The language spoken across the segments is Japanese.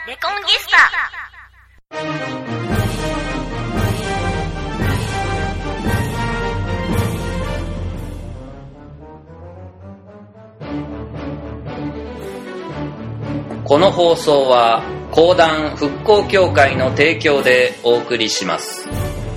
レコンギスタ。 この放送は講談復興協会の提供でお送りします。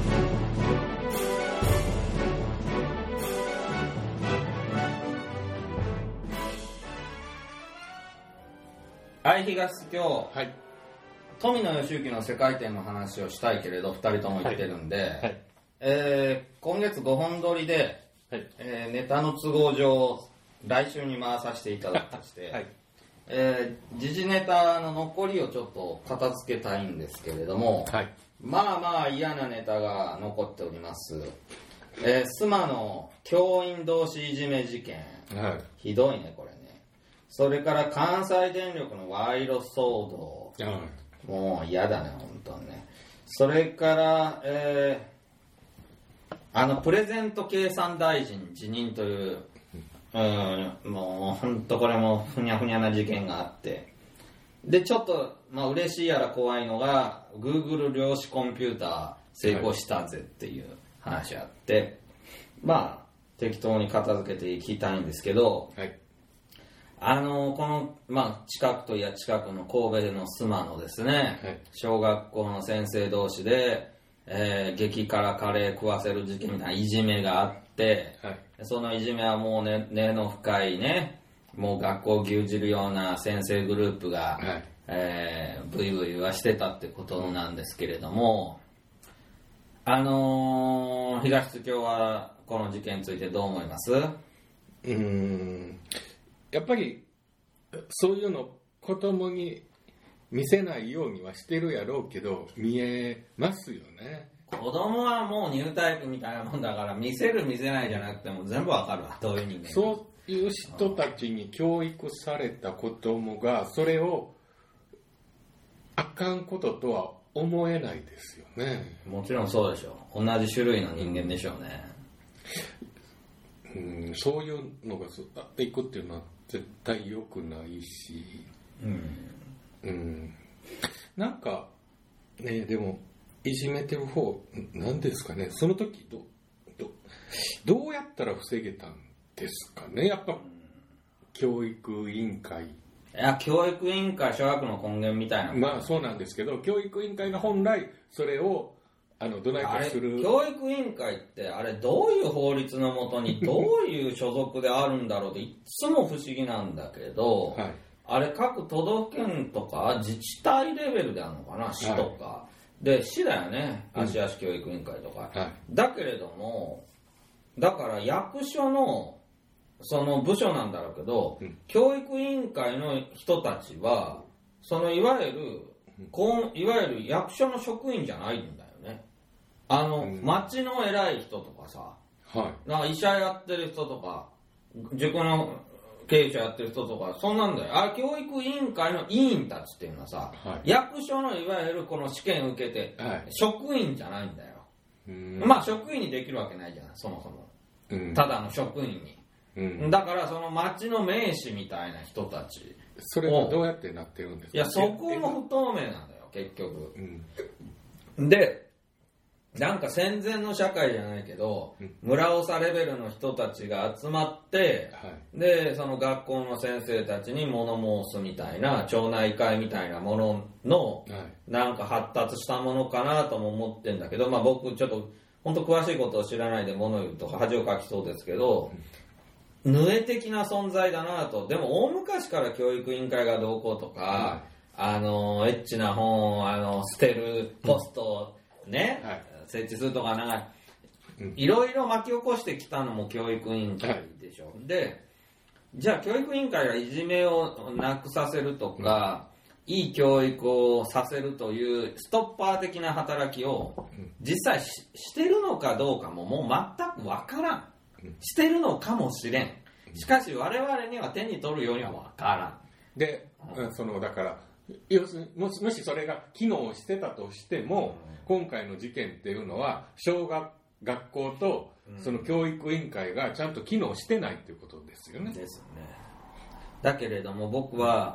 はい、東京、 はい、 富野義行の世界展の話をしたいけれど2人とも言ってるんで、 はいはい今月5本撮りで、 はいネタの都合上来週に回させていただくとして、 はい時事ネタの残りをちょっと片付けたいんですけれども、 はい、 まあ嫌なネタが残っております。須磨の教員同士いじめ事件、 はい、 ひどいねこれね。それから関西電力の賄賂騒動、もう嫌だね本当にね。それから、プレゼント計算大臣辞任という、もう本当これもふにゃふにゃな事件があって、でちょっと嬉しいやら怖いのが Google 量子コンピューター成功したぜっていう話があって、適当に片付けていきたいんですけど、 はい、 この、近くといや近くの神戸の須磨のですね、 はい、 小学校の先生同士で、激辛カレー食わせる事件みたいないじめがあって、 はい、 そのいじめはもう根の深いね、もう学校を牛耳るような先生グループが、ブイブイはしてたってことなんですけれども、東津京はこの事件についてどう思います？ やっぱりそういうの子供に見せないようにはしてるやろうけど見えますよね。 子供はもうニュータイプみたいなもんだから、見せる見せないじゃなくても全部わかるわ、どういう人間。 そういう人たちに教育された子供がそれをあかんこととは思えないですよね。 もちろんそうでしょう。同じ種類の人間でしょうね。 そういうのがあっていくっていうのは絶対良くないし、なんかね、でもいじめてる方なんですかね、その時どうやったら防げたんですかね。やっぱ教育委員会、 教育委員会小学の根源みたいな、 そうなんですけど、教育委員会が本来それをどないかする。 教育委員会ってあれどういう法律のもとにどういう所属であるんだろうっていつも不思議なんだけど、はい、あれ各都道府県とか自治体レベルであるのかな、市とか、はい、で市だよね、芦屋市教育委員会とか、はい、だけれどもだから役所のその部署なんだろうけど、教育委員会の人たちはそのいわゆる役所の職員じゃないんだよね。町の偉い人とかさ、なんか医者やってる人とか塾の経営者やってる人とかそんなんだよ。教育委員会の委員たちっていうのはさ、役所のいわゆるこの試験受けて、職員じゃないんだよ。職員にできるわけないじゃん、そもそも。ただの職員に。だからその町の名士みたいな人たち、 それはどうやってなってるんですか？ いや、そこも不透明なんだよ結局。でなんか戦前の社会じゃないけど、村長レベルの人たちが集まって、でその学校の先生たちに物申すみたいな町内会みたいなものの、なんか発達したものかなとも思ってんだけど、僕ちょっと本当詳しいことを知らないで物言うと恥をかきそうですけど、ヌエ的な存在だなと。でも大昔から教育委員会がどうこうとか、エッチな本を捨てるポストをね、設置するとかなんかいろいろ巻き起こしてきたのも教育委員会でしょ。でじゃあ教育委員会がいじめをなくさせるとか、いい教育をさせるというストッパー的な働きを実際してるのかどうかももう全くわからん。してるのかもしれん。しかし我々には手に取るようにはわからん。 で、だから要するにもしそれが機能してたとしても、今回の事件っていうのは学校とその教育委員会がちゃんと機能してないっていうことですよね。 ですよね。だけれども僕は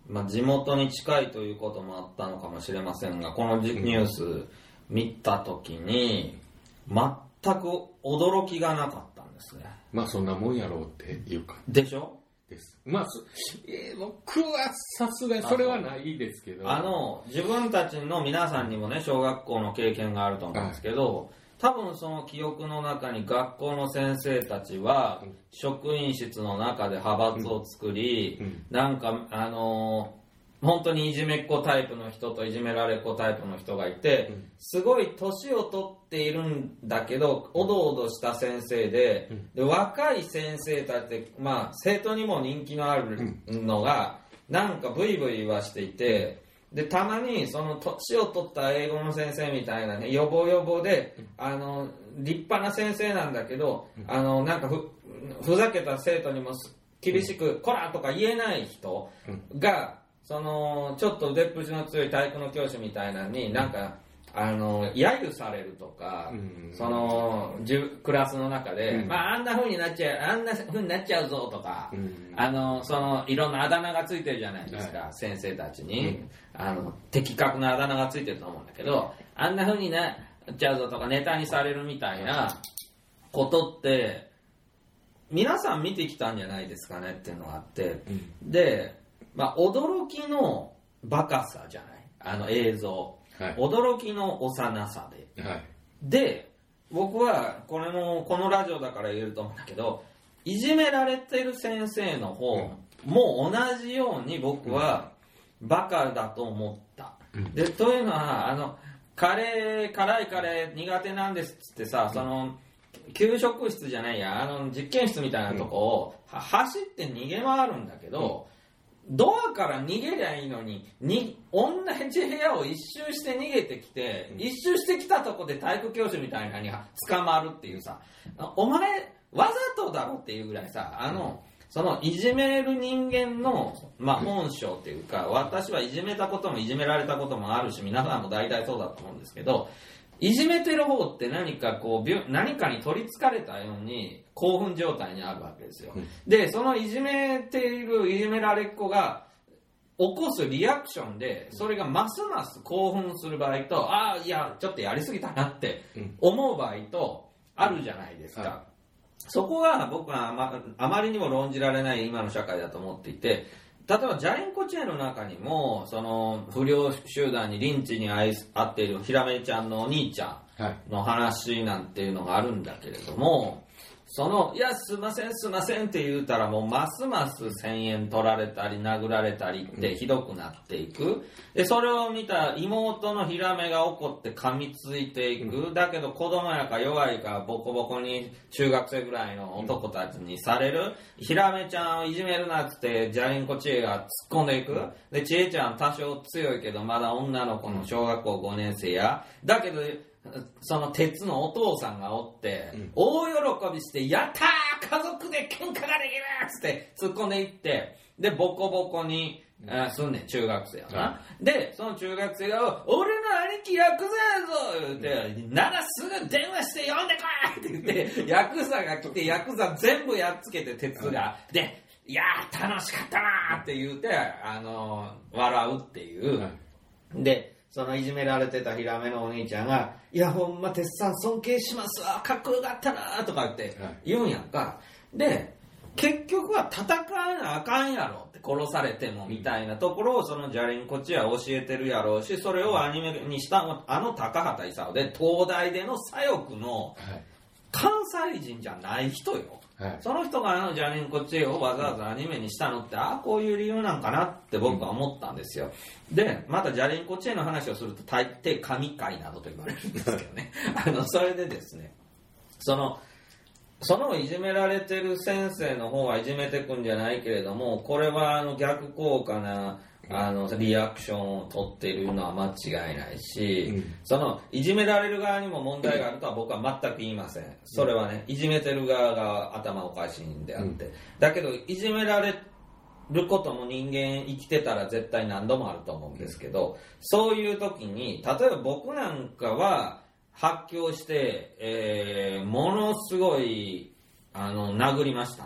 地元に近いということもあったのかもしれませんが、このニュース見たときに全く驚きがなかったんですね。 そんなもんやろうっていうかでしょです。僕はさすがにそれはないですけど、 自分たちの皆さんにもね、小学校の経験があると思うんですけど、多分その記憶の中に学校の先生たちは職員室の中で派閥を作り、なんか本当にいじめっ子タイプの人といじめられっ子タイプの人がいて、すごい年を取っているんだけどおどおどした先生で、若い先生たち、生徒にも人気のあるのがなんかブイブイはしていて、でたまにその年を取った英語の先生みたいなね、ヨボヨボで立派な先生なんだけど、なんかふざけた生徒にも厳しくこらとか言えない人が、そのちょっと腕っぷしの強い体育の教師みたいなのになんか揶揄されるとか、そのクラスの中で、あんな風になっちゃうぞとか、そのいろんなあだ名がついてるじゃないですか、先生たちに、的確なあだ名がついてると思うんだけど、あんな風になっちゃうぞとかネタにされるみたいなことって皆さん見てきたんじゃないですかねっていうのがあって、で驚きのバカさじゃない映像、驚きの幼さで、で僕はこのラジオだから言えると思うんだけど、いじめられてる先生の方も同じように僕はバカだと思った、でというのは辛いカレー苦手なんですっつってさ、その給食室じゃないや実験室みたいなとこを走って逃げ回るんだけど、ドアから逃げりゃいいのに同じ部屋を一周して逃げてきて、一周してきたとこで体育教師みたいなのに捕まるっていうさ、お前わざとだろっていうぐらいさ、そのいじめる人間の、本性っていうか、私はいじめたこともいじめられたこともあるし、皆さんも大体そうだと思うんですけど、いじめてる方って何かに取りつかれたように興奮状態にあるわけですよ。でそのいじめているいじめられっ子が起こすリアクションで、それがますます興奮する場合と、いやちょっとやりすぎたなって思う場合とあるじゃないですか、そこが僕はあまりにも論じられない今の社会だと思っていて、例えばジャリンコチェの中にもその不良集団にリンチに遭っているひらめちゃんのお兄ちゃんの話なんていうのがあるんだけれども、いやすいませんって言うたらもうますます1000円取られたり殴られたりってひどくなっていく。でそれを見た妹のヒラメが怒って噛みついていく。だけど子供やから弱いからボコボコに中学生ぐらいの男たちにされる。ヒラメちゃんをいじめるなってジャリンコチエが突っ込んでいく。でチエちゃん多少強いけどまだ女の子の小学校5年生や。だけどその鉄のお父さんがおって、大喜びしてやったー家族で喧嘩ができるっつって突っ込んでいって、でボコボコにすんねん中学生やな、でその中学生が俺の兄貴ヤクザやぞ言って、ならすぐ電話して呼んでこいって言ってヤクザが来てヤクザ全部やっつけて鉄が、でいやー楽しかったなーって言って笑うっていう、でそのいじめられてたヒラメのお兄ちゃんがいやほんま鉄さん尊敬しますわかっこよかったなとか言って言うんやんか。で結局は戦わなあかんやろって殺されてもみたいなところをそのジャリンコチは教えてるやろうし、それをアニメにした高畑勲で東大での左翼の関西人じゃない人よ、その人がジャリンコチエをわざわざアニメにしたのってこういう理由なんかなって僕は思ったんですよ。でまたジャリンコチエの話をすると大抵神回などと言われるんですけどねそれでですね、そのいじめられてる先生の方はいじめてくんじゃないけれども、これは逆効果なリアクションを取っているのは間違いないし、そのいじめられる側にも問題があるとは僕は全く言いません。それはねいじめてる側が頭おかしいんであって、だけどいじめられることも人間生きてたら絶対何度もあると思うんですけど、そういう時に例えば僕なんかは発狂して、ものすごい殴りましたね。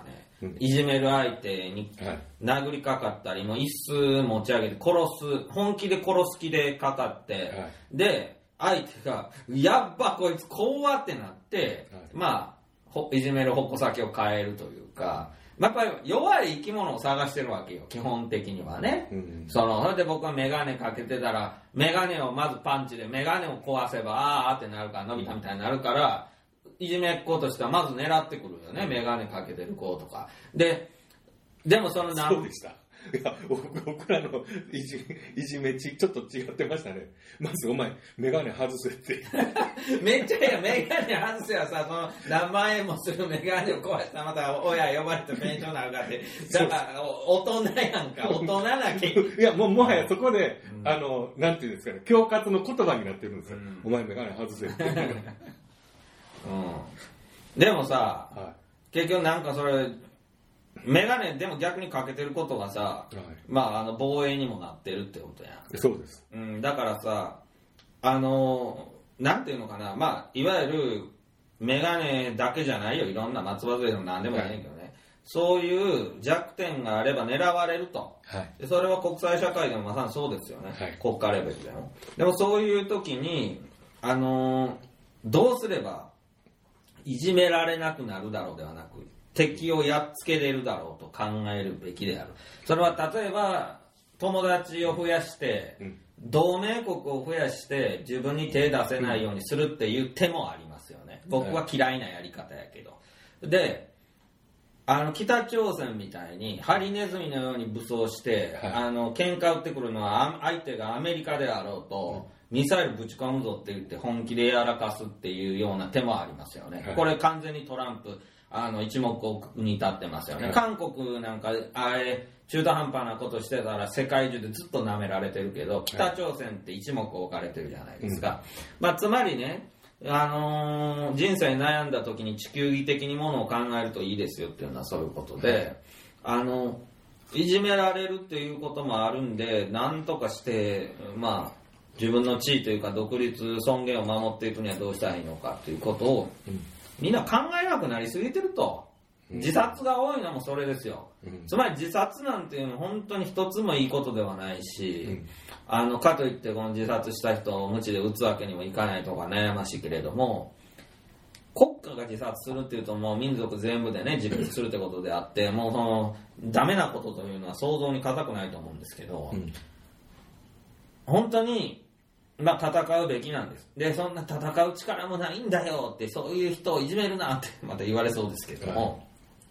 いじめる相手に殴りかかったり、もう椅子持ち上げて殺す、本気で殺す気でかかって、で、相手が、やっぱこいつ怖ってなって、まあ、いじめる矛先を変えるというか、やっぱり弱い生き物を探してるわけよ、基本的にはね。それで僕はメガネかけてたら、メガネをまずパンチで、メガネを壊せば、あーってなるから、伸びたみたいになるから、いじめっ子としてはまず狙ってくるよね、メガネかけてる子とか。でもそうでした。いや、僕らのいじめちょっと違ってましたね。まずお前、メガネ外せって。 めっちゃいや、メガネ外せはさ、その何万円もするメガネを壊したらまた親呼ばれて弁償なるかって。だから大人やんか、大人なきゃ。 いや、もはやそこで、なんていうんですかね、恐喝の言葉になってるんですよ。お前メガネ外せって。 でもさ、結局なんかそれ、メガネでも逆にかけてることがさ、まあ防衛にもなってるってことやん。 そうです。 だからさ、なんていうのかな、まあいわゆるメガネだけじゃないよ、いろんな松葉杖でも何でもないけどね、そういう弱点があれば狙われると。でそれは国際社会でもまさにそうですよね。国家レベルでも。でもそういう時にどうすればいじめられなくなるだろうではなく、敵をやっつけれるだろうと考えるべきである。それは例えば友達を増やして、同盟国を増やして自分に手出せないようにするっていう手もありますよね。僕は嫌いなやり方やけど。で、北朝鮮みたいにハリネズミのように武装して、喧嘩売ってくるのは相手がアメリカであろうと、ミサイルぶち込むぞって言って本気でやらかすっていうような手もありますよね。これ完全にトランプ一目置くに立ってますよね。韓国なんか中途半端なことしてたら世界中でずっと舐められてるけど、北朝鮮って一目置かれてるじゃないですか。まあつまりね、人生悩んだ時に地球儀的にものを考えるといいですよっていうのはそういうことで、いじめられるっていうこともあるんで、なんとかしてまあ自分の地位というか独立尊厳を守っていくにはどうしたらいいのかということを、みんな考えなくなりすぎてると。自殺が多いのもそれですよ。つまり自殺なんていうのは本当に一つもいいことではないし、かといってこの自殺した人を無知で撃つわけにもいかないとか悩ましいけれども、国家が自殺するっていうともう民族全部でね自滅するってことであって、もうそのダメなことというのは想像に難くないと思うんですけど、本当にまあ戦うべきなんです。で、そんな戦う力もないんだよって、そういう人をいじめるなってまた言われそうですけども、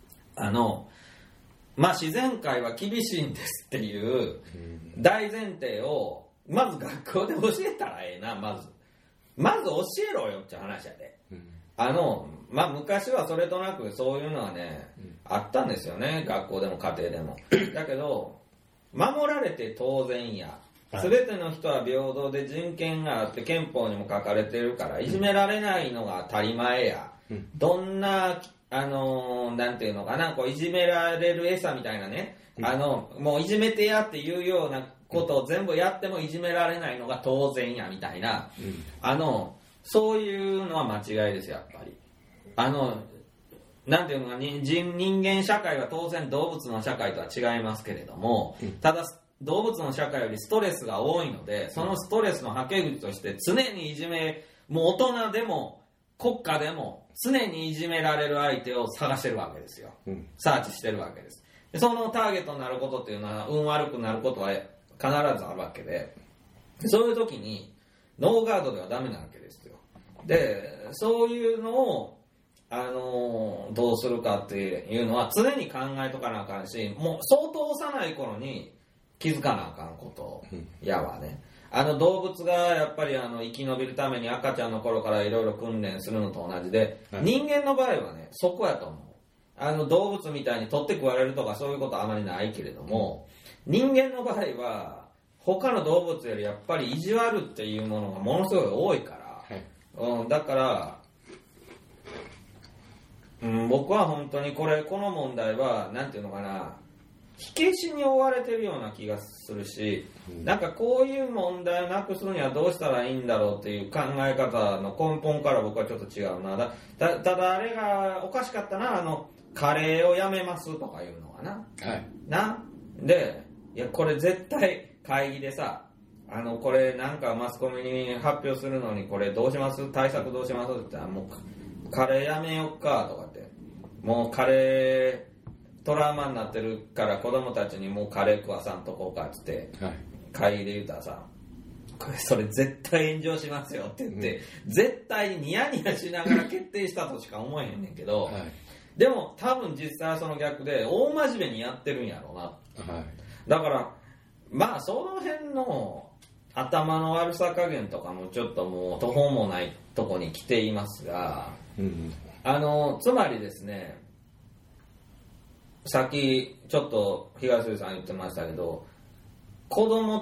まあ自然界は厳しいんですっていう大前提をまず学校で教えたらええな。まず教えろよって話やで。まあ昔はそれとなくそういうのはね、あったんですよね、学校でも家庭でも。だけど守られて当然や、全ての人は平等で人権があって憲法にも書かれてるからいじめられないのが当たり前や。どんななんていうのかな、こういじめられる餌みたいなね、もういじめてやっていうようなことを全部やってもいじめられないのが当然やみたいな、そういうのは間違いですよ、やっぱり。なんていうのか、人間社会は当然動物の社会とは違いますけれども、ただ動物の社会よりストレスが多いので、そのストレスのはけ口として常にいじめ、もう大人でも国家でも常にいじめられる相手を探してるわけですよ。サーチしてるわけです。でそのターゲットになることっていうのは運悪くなることは必ずあるわけで、そういう時にノーガードではダメなわけですよ。で、そういうのをどうするかっていうのは常に考えとかなあかんし、もう相当幼い頃に気づかなあかんことやわね。動物がやっぱり生き延びるために赤ちゃんの頃からいろいろ訓練するのと同じで、人間の場合はねそこやと思う。動物みたいに取って食われるとかそういうことはあまりないけれども、人間の場合は他の動物よりやっぱり意地悪っていうものがものすごい多いから、だから、僕は本当にこの問題はなんていうのかな、火消しに追われてるような気がするし、なんかこういう問題をなくするにはどうしたらいいんだろうっていう考え方の根本から僕はちょっと違うな。ただあれがおかしかったな、 カレーをやめますとかいうのはな。 はい。 で、いや、これ絶対会議でさ、これなんかマスコミに発表するのにこれどうします対策どうしますって言ったら、もうカレーやめよっかとかって。もうカレートラウマになってるから子供たちにもうカレー食わさんとこうかって言って、会議で言ったらさ、それ絶対炎上しますよって言って、絶対ニヤニヤしながら決定したとしか思えへんねんけど、でも多分実際はその逆で大真面目にやってるんやろうな。だからまあその辺の頭の悪さ加減とかもちょっともう途方もないとこに来ていますが、つまりですね、さっきちょっと東出さん言ってましたけど、子供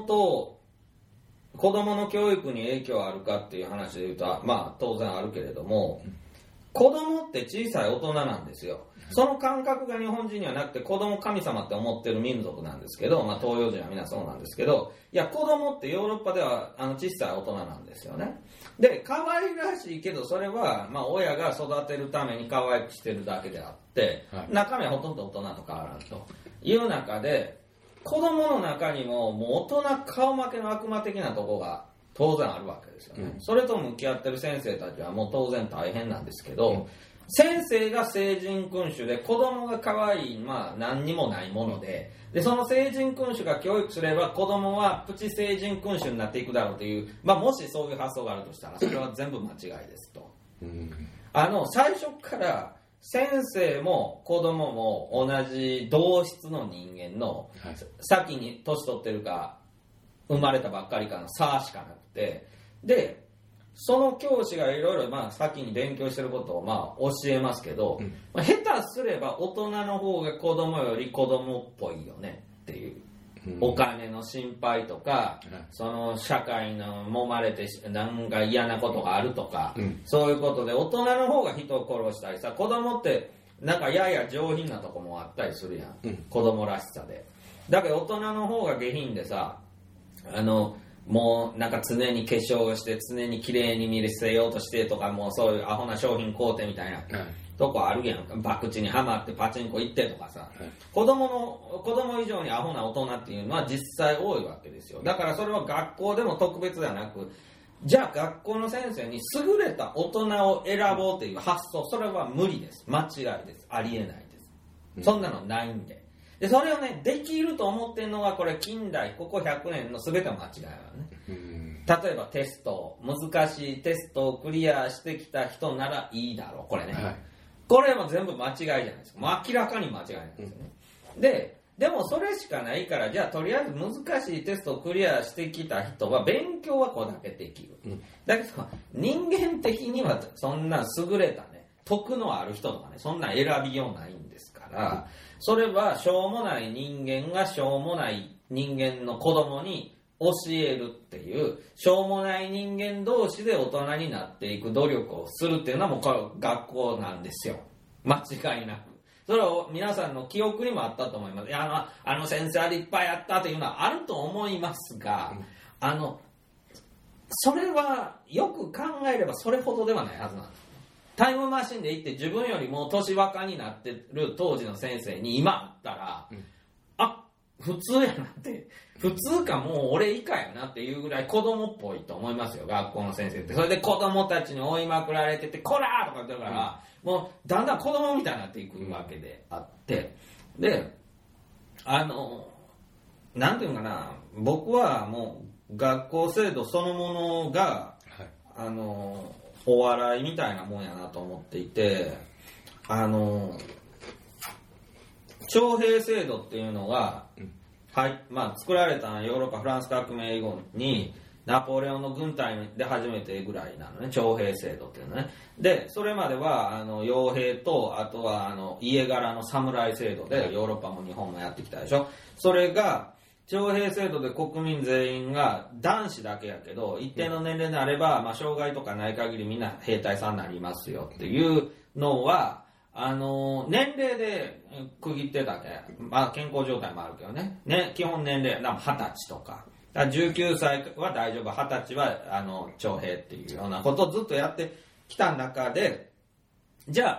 の教育に影響あるかっていう話で言うと、まあ当然あるけれども、子供って小さい大人なんですよ。その感覚が日本人にはなくて、子供神様って思ってる民族なんですけど、まあ東洋人はみんなそうなんですけど、いや子供ってヨーロッパでは小さい大人なんですよね。で、可愛らしいけど、それはまあ親が育てるために可愛くしてるだけであって、中身はほとんど大人と変わらんという中で、子供の中にももう大人顔負けの悪魔的なとこが当然あるわけですよね。それと向き合ってる先生たちはもう当然大変なんですけど、先生が聖人君主で子供が可愛い、まあ何にもないもので、その聖人君主が教育すれば子供はプチ聖人君主になっていくだろうという、まあもしそういう発想があるとしたらそれは全部間違いですと。最初から先生も子供も同じ同質の人間の、先に年取ってるか生まれたばっかりかの差しかなくて、でその教師がいろいろまあ先に勉強してることをまあ教えますけど、下手すれば大人の方が子供より子供っぽいよねっていう、お金の心配とか、その社会の揉まれてなんか嫌なことがあるとか、そういうことで大人の方が人を殺したりさ、子供ってなんかやや上品なとこもあったりするやん、子供らしさで。だけど大人の方が下品でさ、もうなんか常に化粧して常に綺麗に見せようとしてとか、もうそういうアホな商品買うてみたいな、とこあるやんか。博打にはまってパチンコ行ってとかさ、子供以上にアホな大人っていうのは実際多いわけですよ。だからそれは学校でも特別ではなく、じゃあ学校の先生に優れた大人を選ぼうという発想、それは無理です。間違いです。ありえないです。そんなのないんで。でそれをね、できると思ってるのがこれ近代ここ100年の全ての間違いなのね。例えばテスト、難しいテストをクリアしてきた人ならいいだろう、これね、これも全部間違いじゃないですか。もう明らかに間違いなんですよね。でもそれしかないから、じゃあとりあえず難しいテストをクリアしてきた人は勉強はこれだけできる、だけど人間的にはそんな優れたね、徳のある人とかね、そんな選びようないんですから、それはしょうもない人間がしょうもない人間の子供に教えるっていう、しょうもない人間同士で大人になっていく努力をするっていうのはもうこれ学校なんですよ、間違いなく。それは皆さんの記憶にもあったと思います。あの先生は立派やったというのはあると思いますが、それはよく考えればそれほどではないはずなんです。タイムマシンで行って自分よりも年若になってる当時の先生に今あったら、普通やなって、普通かもう俺以下やなっていうぐらい子供っぽいと思いますよ、学校の先生って。それで子供たちに追いまくられてて、こらーとか言ってるから、もうだんだん子供みたいになっていくわけであって、で、なんていうのかな、僕はもう学校制度そのものが、お笑いみたいなもんやなと思っていて、徴兵制度っていうのが、作られたのはヨーロッパフランス革命以後にナポレオンの軍隊で初めてぐらいなのね、徴兵制度っていうのね。でそれまでは傭兵と、あとは家柄の侍制度でヨーロッパも日本もやってきたでしょ。それが徴兵制度で国民全員が男子だけやけど一定の年齢になれば、障害とかない限りみんな兵隊さんになりますよっていうのは年齢で区切ってたけ、健康状態もあるけどね、基本年齢20歳とか19歳は大丈夫、20歳は徴兵っていうようなことをずっとやってきた中で、じゃあ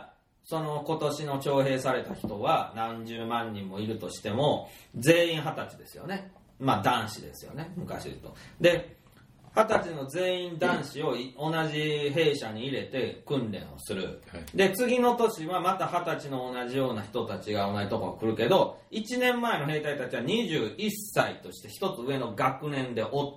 その今年の徴兵された人は何十万人もいるとしても全員20歳ですよね。まあ男子ですよね、昔言うと。で20歳の全員男子を同じ兵舎に入れて訓練をする、はい、で次の年はまた20歳の同じような人たちが同じところに来るけど、1年前の兵隊たちは21歳として一つ上の学年でおって、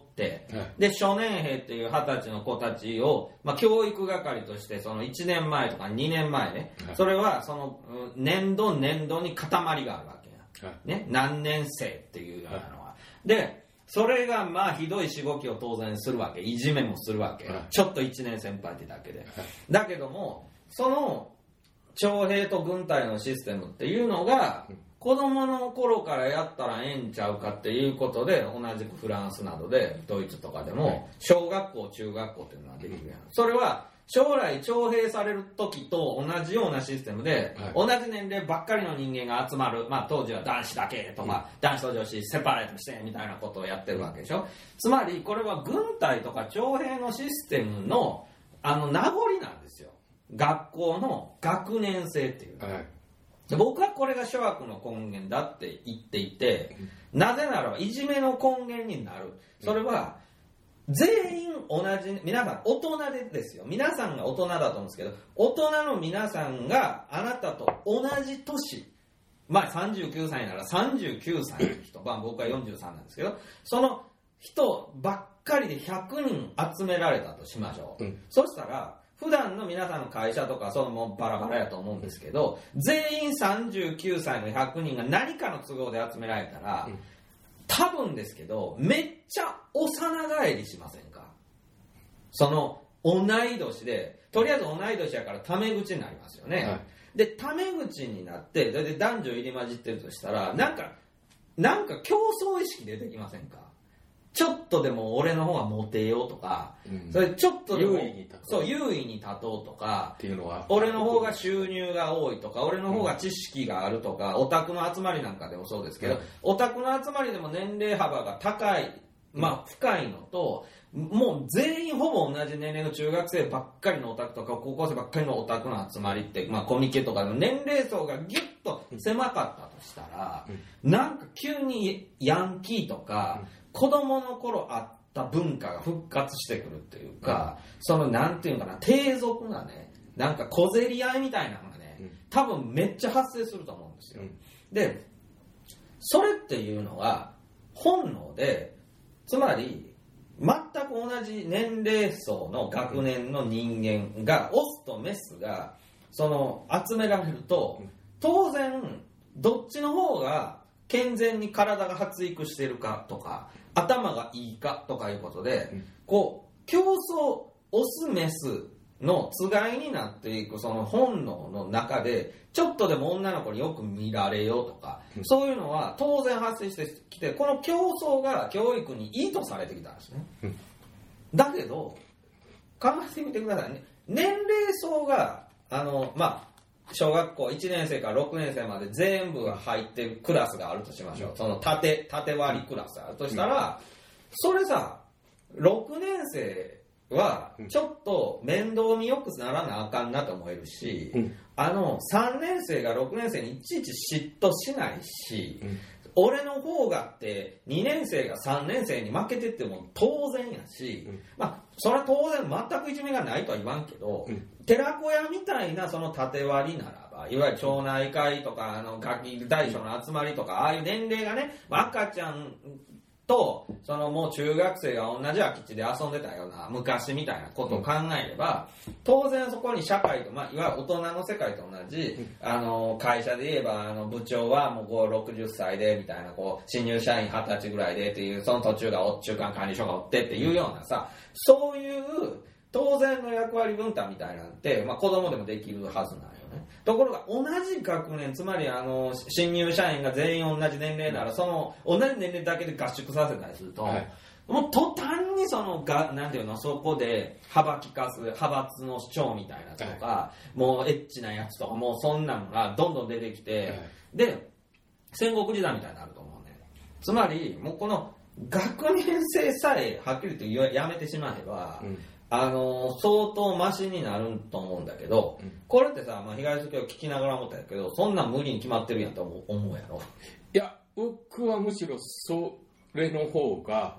はい、で初年兵っていう20歳の子たちを、まあ、教育係としてその1年前とか2年前ね、はい、それはその年度に塊があるわけや、はいね、何年生っていうようなのは、はい、でそれがまあひどいしごきを当然するわけ、いじめもするわけ、はい、ちょっと1年先輩ってだけで、はい、だけどもその徴兵と軍隊のシステムっていうのが子供の頃からやったらええんちゃうかっていうことで、同じくフランスなどでドイツとかでも小学校中学校っていうのができるやん。それは将来徴兵される時と同じようなシステムで、はい、同じ年齢ばっかりの人間が集まる、まあ、当時は男子だけとか、男子と女子セパレートしてみたいなことをやってるわけでしょ。つまりこれは軍隊とか徴兵のシステムの名残なんですよ。学校の学年制っていう、はい、僕はこれが諸悪の根源だって言っていて、なぜならいじめの根源になる。それは全員同じ、皆さん大人ですよ。皆さんが大人だと思うんですけど、大人の皆さんがあなたと同じ年、まあ39歳なら39歳の人、まあ僕は43なんですけど、その人ばっかりで100人集められたとしましょう。そしたら普段の皆さんの会社とかそのもバラバラやと思うんですけど、全員39歳の100人が何かの都合で集められたら、多分ですけどめっちゃ幼返りしませんか。その同い年で、とりあえず同い年やからタメ口になりますよね、はい、でタメ口になってで男女入り混じってるとしたらなんか競争意識出てきませんか。ちょっとでも俺の方がモテようとか、それちょっとでも優位に立とうとかっていうのは、俺の方が収入が多いとか、俺の方が知識があるとか、オタクの集まりなんかでもそうですけど、オタクの集まりでも年齢幅が高い、まあ深いのと、もう全員ほぼ同じ年齢の中学生ばっかりのオタクとか高校生ばっかりのオタクの集まりって、まあコミケとかの年齢層がギュッと狭かったとしたら、なんか急にヤンキーとか子供の頃あった文化が復活してくるっていうか、そのなんていうかな、低俗なね、なんか小競り合いみたいなのがね、多分めっちゃ発生すると思うんですよ。で、それっていうのは本能で、つまり全く同じ年齢層の学年の人間が、オスとメスがその集められると、当然どっちの方が健全に体が発育してるかとか頭がいいかとかいうことで、こう競争オスメスのつがいになっていくその本能の中で、ちょっとでも女の子によく見られようとか、そういうのは当然発生してきて、この競争が教育にいいとされてきたんですね。だけど考えてみてくださいね。年齢層がまあ小学校1年生から6年生まで全部が入ってるクラスがあるとしましょう。その縦割りクラスがあるとしたら、それさ、6年生はちょっと面倒見よくならなあかんなと思えるし、3年生が6年生にいちいち嫉妬しないし、俺の方がって2年生が3年生に負けてっても当然やし、まあそれは当然全くいじめがないとは言わんけど、寺子屋みたいなその縦割りならば、いわゆる町内会とかガキ大将の集まりとか、ああいう年齢がね、赤ちゃんとそのもう中学生が同じ空き地で遊んでたような昔みたいなことを考えれば、当然そこに社会と、まあ、いわゆる大人の世界と同じ会社で言えば部長はもう60歳でみたいな、こう新入社員20歳ぐらいでっていう、その途中が中間管理所がおってっていうようなさ、そういう当然の役割分担みたいなんて、まあ、子供でもできるはずなんよね。ところが同じ学年、つまり新入社員が全員同じ年齢なら、その同じ年齢だけで合宿させたりすると、はい、もう途端にそのなんていうの、そこで幅利かす派閥の主張みたいなとか、はい、もうエッチなやつとか、もうそんなんがどんどん出てきて、はい、で戦国時代みたいになると思うね。つまりもうこの学年制さえはっきりとやめてしまえば、 相当マシになると思うんだけど、これってさ、まあ、東京聞きながら思ったんやけど、そんなん無理に決まってるやんと思うやろ。 いや、僕はむしろそれの方が、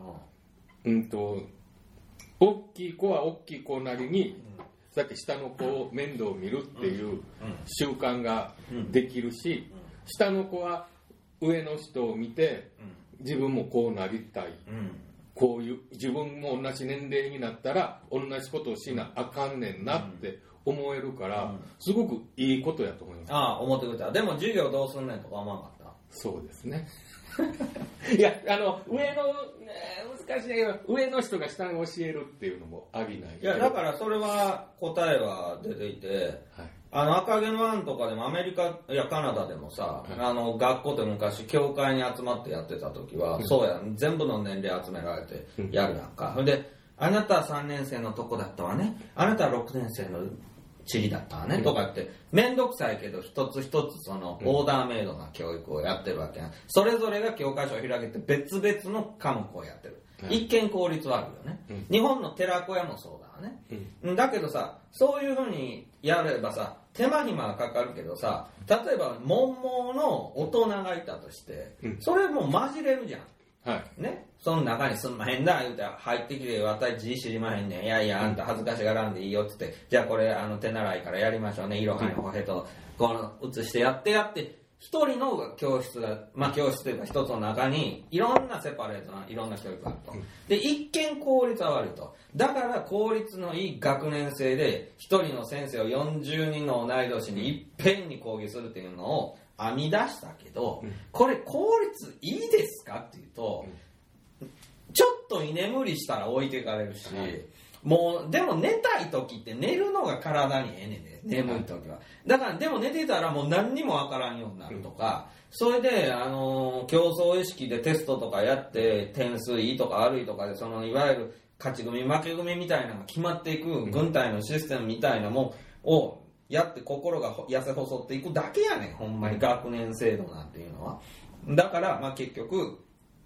大きい子は大きい子なりに、さっき下の子を面倒を見るっていう習慣ができるし、下の子は上の人を見て、自分もこうなりたい。こういう自分も同じ年齢になったら同じことをしなあかんねんなって思えるから、すごくいいことやと思います。 ああ、思ってくれた。でも授業どうすんねんとか思わなかった。 そうですね。いや、上の、難しいけど、上の人が下に教えるっていうのもありない。 いや、だからそれは答えは出ていて、赤毛のアンとかでもアメリカ、いや、カナダでもさ、学校で昔、教会に集まってやってた時は、そうや、全部の年齢集められてやるやんか。で、あなたは3年生のとこだったわね。あなたは6年生の地理だったわね、とかって、めんどくさいけど、一つ一つその、オーダーメイドな教育をやってるわけやん。それぞれが教科書を開けて別々の科目をやってる。一見効率悪いよね。日本の寺子屋もそうだわね。だけどさ、そういうふうにやればさ、手間暇はかかるけどさ、例えば、文盲の大人がいたとして、それも混じれるじゃん。ね、その中にすんまへんな言うて入ってきて、私字知りまへんねん、いやいやあんた恥ずかしがらんでいいよって言って、じゃあこれ手習いからやりましょうね、色はのほへとこの写してやって一人の教室が、まあ教室というか一つの中にいろんなセパレートないろんな教育があると。で、一見効率は悪いと。だから効率のいい学年生で一人の先生を40人の同い年にいっぺんに講義するっていうのを編み出したけど、これ効率いいですかっていうと、ちょっと居眠りしたら置いていかれるし、もうでも寝たい時って寝るのが体にええねんで、眠い時は。だからでも寝てたらもう何にもわからんようになるとか、それで競争意識でテストとかやって点数いいとか悪いとかで、そのいわゆる勝ち組負け組みたいなのが決まっていく軍隊のシステムみたいなもんをやって心が痩せ細っていくだけやねん、ほんまに学年制度なんていうのは。だからまあ結局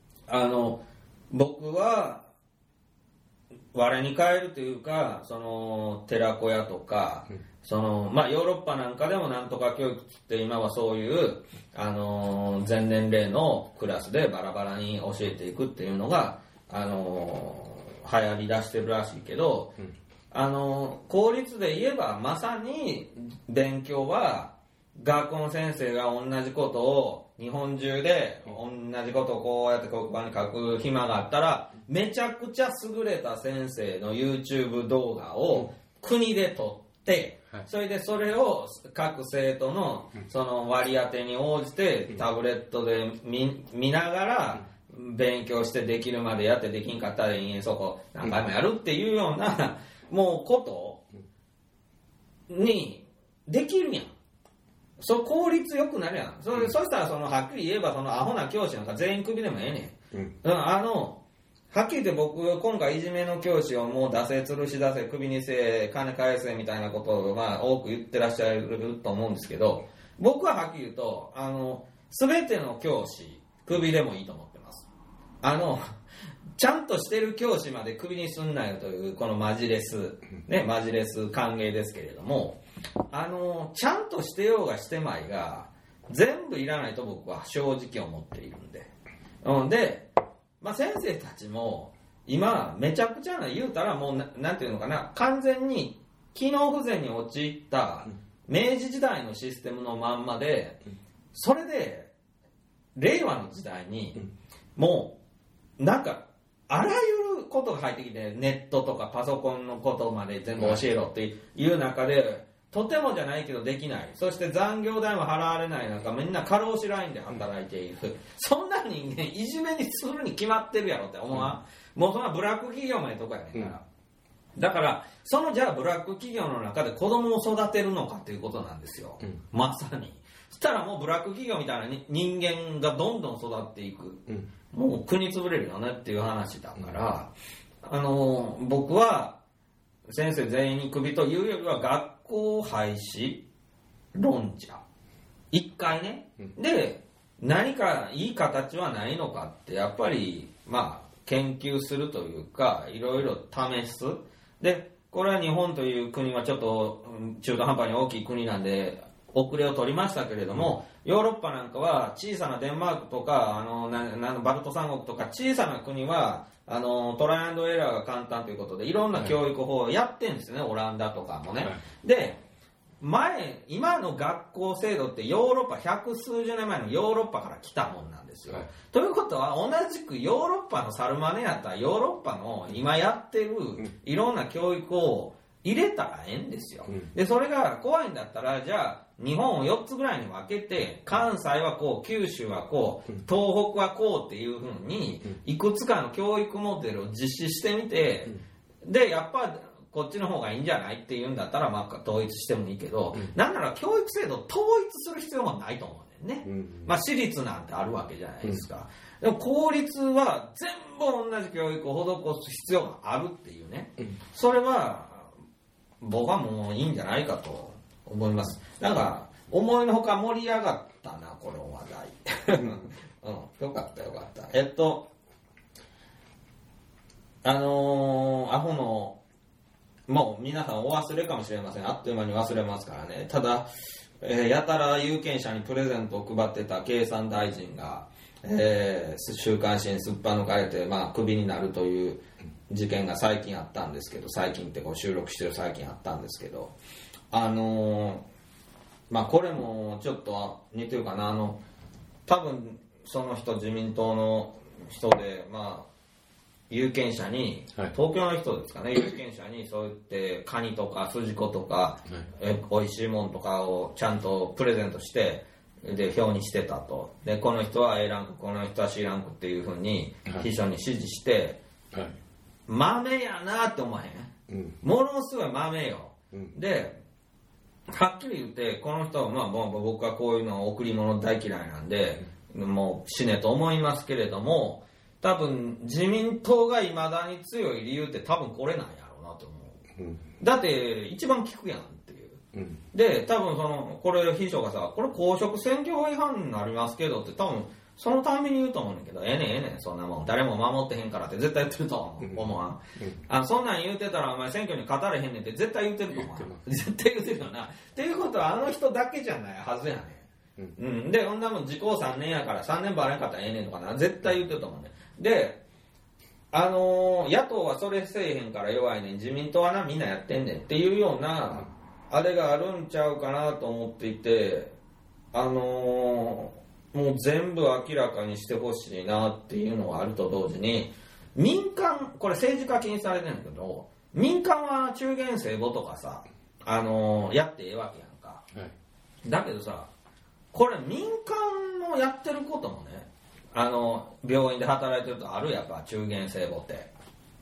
僕は我に返るというか、その寺子屋とか、そのまあヨーロッパなんかでもなんとか教育って今はそういう全年齢のクラスでバラバラに教えていくっていうのが流行り出してるらしいけど、公立で言えばまさに勉強は学校の先生が同じことを日本中で同じことをこうやって黒板に書く暇があったら、めちゃくちゃ優れた先生の YouTube 動画を国で撮って、それでそれを各生徒のその割り当てに応じてタブレットで見ながら勉強してできるまでやって、できんかったら延々そこ何回もやるっていうようなもうことにできるやん。そう効率よくなるやん。そしたらそのはっきり言えばそのアホな教師なんか全員クビでもええねん。はっきり言って僕今回いじめの教師をもう出せ、吊るし出せ、クビにせ、金返せみたいなことをまあ多く言ってらっしゃると思うんですけど、僕ははっきり言うと全ての教師クビでもいいと思ってます。ちゃんとしてる教師までクビにすんなよというこのマジレス歓迎ですけれども、ちゃんとしてようがしてまいが全部いらないと僕は正直思っているんで、で、まあ、先生たちも今めちゃくちゃな言うたらもうなんていうのかな、完全に機能不全に陥った明治時代のシステムのまんまで、それで令和の時代にもうなんかあらゆることが入ってきて、ネットとかパソコンのことまで全部教えろっていう中で、とてもじゃないけどできない。そして残業代も払われない中、みんな過労死ラインで働いている。そんな人間いじめにするに決まってるやろって思わん。もうそんなブラック企業までとかやねんから。だから、じゃあブラック企業の中で子供を育てるのかっていうことなんですよ。まさに。そしたらもうブラック企業みたいな人間がどんどん育っていく。もう国潰れるよねっていう話だから、僕は先生全員にクビというよりは学校廃止論者。一回ね。で、何かいい形はないのかってやっぱりまあ研究するというか、いろいろ試す。で、 これは日本という国はちょっと中途半端に大きい国なんで遅れを取りましたけれども、ヨーロッパなんかは小さなデンマークとかバルト三国とか小さな国はトライアンドエラーが簡単ということでいろんな教育法をやってるんですね、オランダとかもね。で今の学校制度ってヨーロッパ百数十年前のヨーロッパから来たもんなんですよ、ということは同じくヨーロッパのサルマネやったらヨーロッパの今やってるいろんな教育を入れたらええんですよ、でそれが怖いんだったらじゃあ日本を4つぐらいに分けて関西はこう九州はこう東北はこうっていうふうにいくつかの教育モデルを実施してみて、でやっぱこっちの方がいいんじゃないっていうんだったらまあ統一してもいいけど、なんなら教育制度を統一する必要もないと思うんだよね、まあ私立なんてあるわけじゃないですか、でも公立は全部同じ教育を施す必要があるっていうね、それは僕はもういいんじゃないかと思います。なんか思いのほか盛り上がったなこの話題よかったよかった。アホのもう皆さんお忘れかもしれません。あっという間に忘れますからね。ただ、やたら有権者にプレゼントを配ってた経産大臣が、週刊誌にすっぱ抜かれて、まあ、クビになるという事件が最近あったんですけど、最近ってこう収録してる最近あったんですけど、まあこれもちょっと似てるかな。多分その人自民党の人で、まあ有権者に、東京の人ですかね、有権者にそう言ってカニとか筋子とか、美味しいもんとかをちゃんとプレゼントしてで表にしてたと。でこの人は A ランク、この人は C ランクっていうふうに秘書に指示して、豆やなって思わへん、ものすごい豆よ、ではっきり言ってこの人は、まあ、僕はこういうの贈り物大嫌いなんで、もう死ねと思いますけれども、多分自民党がいまだに強い理由って多分これなんやろうなと思う、だって一番効くやんっていう、で多分これ秘書がさ、これ公職選挙法違反になりますけどって多分そのために言うと思うんだけど、ええねんそんなもん誰も守ってへんからって絶対言ってると思わん、そんなん言うてたらお前選挙に勝たれへんねんって絶対言ってると思う、絶対言ってるよな。っていうことはあの人だけじゃないはずやねん、で女も時効3年やから3年ばれんかったらええねんとかな絶対言ってると思うねん。で野党はそれせえへんから弱いねん、自民党はなみんなやってんねんっていうようなあれがあるんちゃうかなと思っていて、もう全部明らかにしてほしいなっていうのがあると同時に、民間これ政治家禁止されてるんだけど、民間は中元聖母とかさやってええわけやんか、だけどさこれ民間のやってることもね、病院で働いてるとあるやっぱ中元聖母って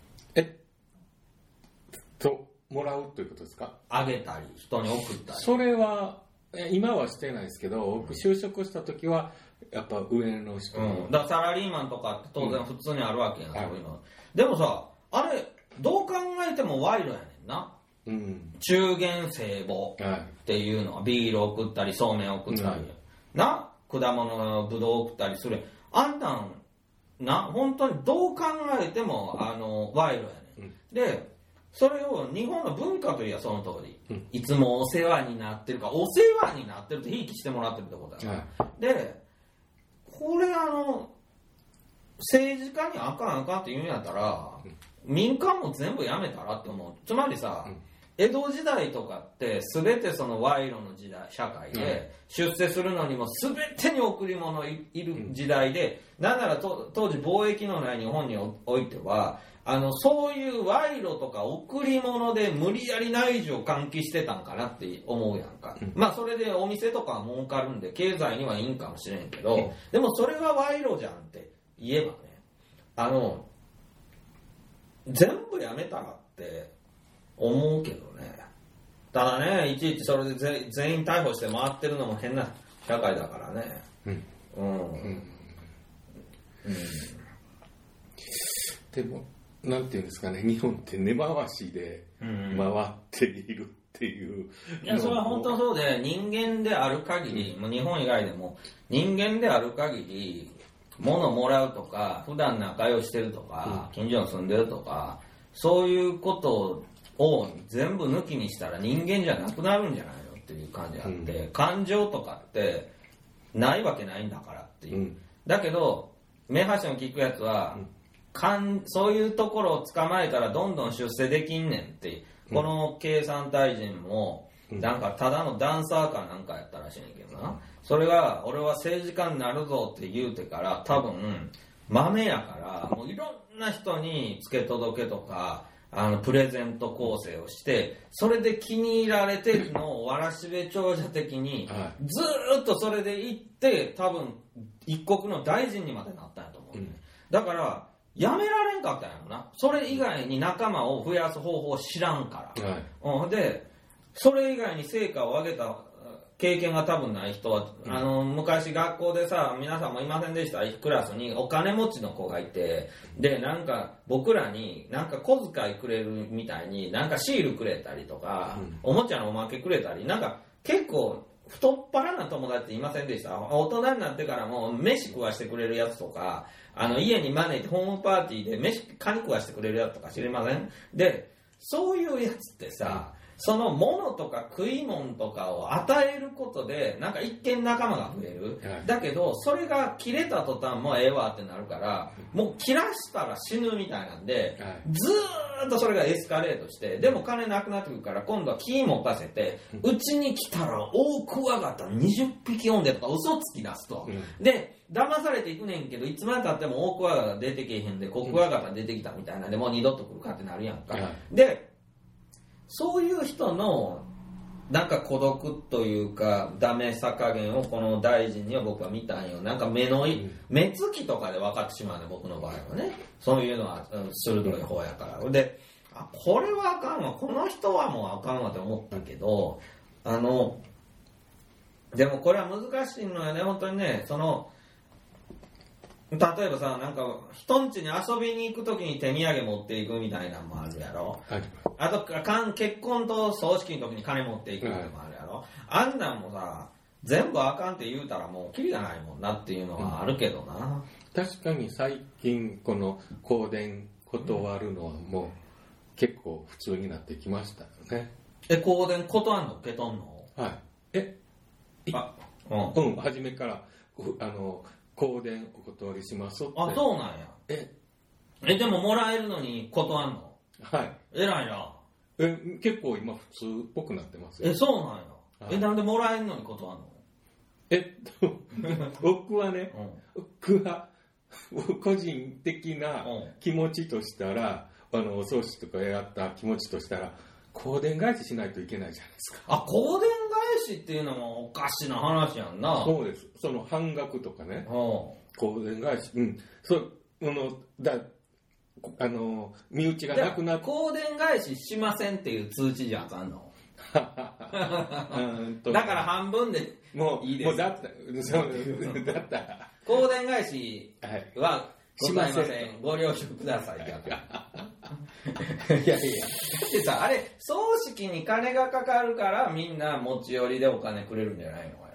もらうということですか？ あげたり人に送ったり。 それは今はしてないですけど、僕就職した時はやっぱ上の人、 だからサラリーマンとかって当然普通にあるわけやん、そういうの。でもさあれどう考えても賄賂やねんな、中元聖母っていうのはビール送ったりそうめん送ったり、な果物のぶどう送ったりする、あんなんな本当にどう考えても賄賂やねん、でそれを日本の文化といえばその通り、いつもお世話になってるか、お世話になってるってひいきしてもらってるってことだから、でこれ政治家にあかんあかんって言うんやったら、民間も全部やめたらって思う。つまりさ、江戸時代とかって全てその賄賂の時代社会で、出世するのにも全てに贈り物いる時代で、なんなら当時貿易のない日本においてはそういう賄賂とか贈り物で無理やり内需を喚起してたんかなって思うやんか、まあそれでお店とかは儲かるんで経済にはいいんかもしれんけど、でもそれは賄賂じゃんって言えばね、全部やめたらって思うけどね。ただね、いちいちそれで全員逮捕して回ってるのも変な社会だからね。 でもなんていうんですかね、日本って根回しで回っているっていう、 いやそれは本当そうで、人間である限り、もう日本以外でも人間である限り物もらうとか普段仲良してるとか、近所に住んでるとか、そういうことを全部抜きにしたら人間じゃなくなるんじゃないのっていう感じがあって、感情とかってないわけないんだからっていう、だけど名橋の聞くやつは、そういうところを捕まえたらどんどん出世できんねんって、この経産大臣もなんかただのダンサーかなんかやったらしいねんけどな、それが俺は政治家になるぞって言うてから多分豆やからもういろんな人に付け届けとかプレゼント構成をして、それで気に入られてるのをわらしべ長者的にずーっとそれでいって多分一国の大臣にまでなったんやと思う、だからやめられんかったんやろな。それ以外に仲間を増やす方法を知らんから、でそれ以外に成果を上げた経験が多分ない人は、昔学校でさ、皆さんもいませんでした？クラスにお金持ちの子がいて、でなんか僕らになんか小遣いくれるみたいになんかシールくれたりとか、おもちゃのおまけくれたり、なんか結構太っ腹な友達っていませんでした？大人になってからも飯食わしてくれるやつとか、家に招いてホームパーティーでカニ食わしてくれるやつとか知りません？でそういうやつってさ、その物とか食い物とかを与えることでなんか一見仲間が増える、だけどそれが切れた途端もうええわってなるから、もう切らしたら死ぬみたいなんで、ずーっとそれがエスカレートして、でも金なくなってくるから今度は気持たせて、うちに来たら大クワガタ20匹おんでとか嘘つき出すと、で騙されていくねんけど、いつまでたっても大クワガタ出てけえへんで小クワガタ出てきたみたいなんで、もう二度と来るかってなるやんか、でそういう人のなんか孤独というかダメさ加減をこの大臣には僕は見たんよ。なんか目つきとかで分かってしまうね、僕の場合はね。そういうのは鋭い方やから。で、これはあかんわ、この人はもうあかんわって思ったけど、でもこれは難しいのよね、本当にね。例えばさ、なんか人ん家に遊びに行くときに手土産持っていくみたいなのもあるやろ、あと結婚と葬式のときに金持っていくのもあるやろ、あんなんもさ全部あかんって言うたらもうキリがないもんなっていうのはあるけどな、 確かに最近この香典断るのはもう結構普通になってきましたよね。 香典断んの受け取んの？ はい。初めから香典お断りしますって。 あ、そうなんや。でももらえるのに断んの？ はい。 偉いな。 結構今普通っぽくなってますよ。 そうなんや。なんでもらえるのに断んの？ 僕はね、僕は個人的な気持ちとしたら、お葬式とかやった気持ちとしたら、香典返ししないといけないじゃないですか。 香典返しっていうのもおかしな話やんな。 そうです。その半額とかね。香典返し、身内がなくなって。 香典返ししませんっていう通知じゃあかんの？だから半分でいいです。 もうだったら。 香典返しはございません。ご了承ください。いやでさ、あれ葬式に金がかかるからみんな持ち寄りでお金くれるんじゃないの？あ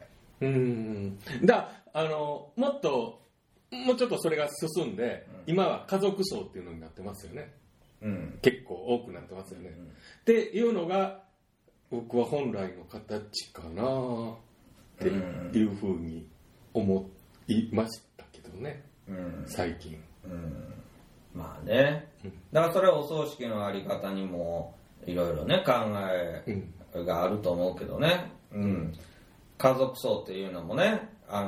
れもうちょっとそれが進んで、今は家族葬っていうのになってますよね、結構多くなってますよね、っていうのが僕は本来の形かなっていうふうに思いましたけどね、最近。 まあね、だからそれはお葬式のあり方にもいろいろね考えがあると思うけどね、家族葬っていうのもね、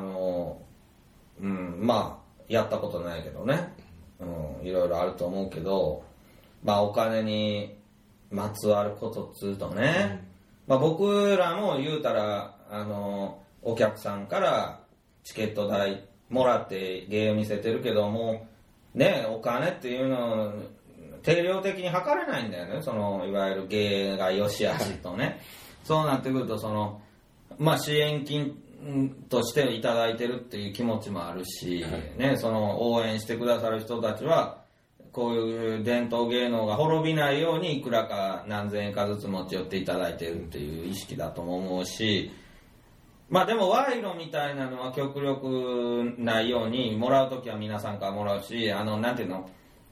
まあやったことないけどね、いろいろあると思うけど、まあお金にまつわることっつうとね、まあ僕らも言うたらお客さんからチケット代もらって芸を見せてるけどもね、お金っていうのを定量的に測れないんだよね、いわゆる芸が良し悪しとね。そうなってくるとまあ支援金としていただいてるっていう気持ちもあるし、ね、応援してくださる人たちはこういう伝統芸能が滅びないようにいくらか何千円かずつ持ち寄っていただいてるっていう意識だとも思うし、まあでも賄賂みたいなのは極力ないように、もらうときは皆さんからもらうし、なんていうの、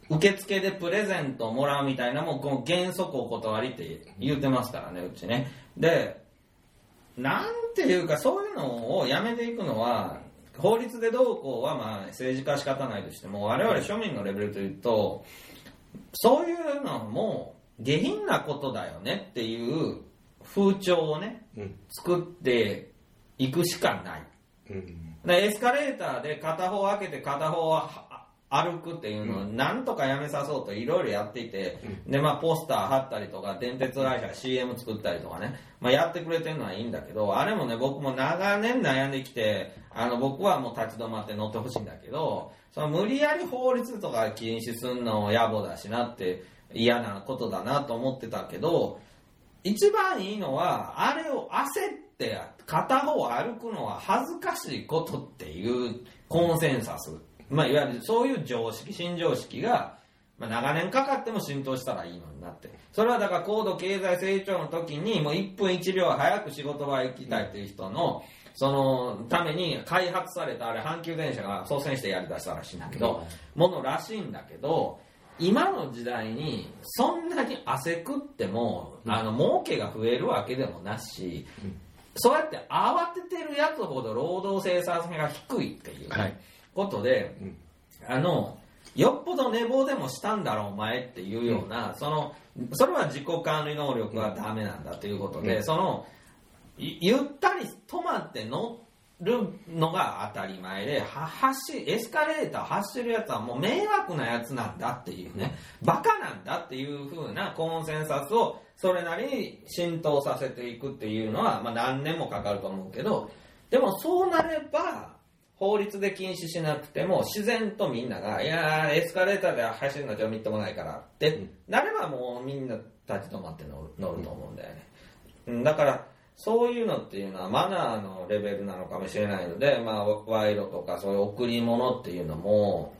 受付でプレゼントもらうみたいなもんこの原則お断りって言ってますからね、うちね。で、なんていうかそういうのをやめていくのは、法律でどうこうはまあ政治家は仕方ないとしても、我々庶民のレベルというと、そういうのも下品なことだよねっていう風潮をね、作っていくしかない。エスカレーターで片方開けて片方は歩くっていうのをなんとかやめさそうといろいろやっていて、でまあポスター貼ったりとか電鉄会社 CM 作ったりとかね、まあ、やってくれてるのはいいんだけど、あれもね僕も長年悩んできて、僕はもう立ち止まって乗ってほしいんだけど、その無理やり法律とか禁止するの野暮だしなって嫌なことだなと思ってたけど、一番いいのはあれを焦って片方歩くのは恥ずかしいことっていうコンセンサス、まあ、いわゆるそういう常識、新常識が、まあ、長年かかっても浸透したらいいのになって。それはだから高度経済成長の時にもう1分1秒早く仕事場へ行きたいという人のそのために開発された、あれ阪急電車が率先してやりだしたらしいんだけど、ものらしいんだけど、今の時代にそんなに汗食っても儲けが増えるわけでもなし、そうやって慌ててるやつほど労働生産性が低いっていう、ことで、よっぽど寝坊でもしたんだろお前っていうような、それは自己管理能力がダメなんだということで、ゆったり止まって乗るのが当たり前で、エスカレーター走るやつはもう迷惑なやつなんだっていうね、バカなんだっていう風なコンセンサスをそれなりに浸透させていくっていうのは、まあ、何年もかかると思うけど、でもそうなれば法律で禁止しなくても自然とみんなが、いやーエスカレーターで走るのじゃみっともないからってなれば、もうみんな立ち止まって乗ると思うんだよね。だからそういうのっていうのはマナーのレベルなのかもしれないので、まあ、賄賂とかそういう贈り物っていうのも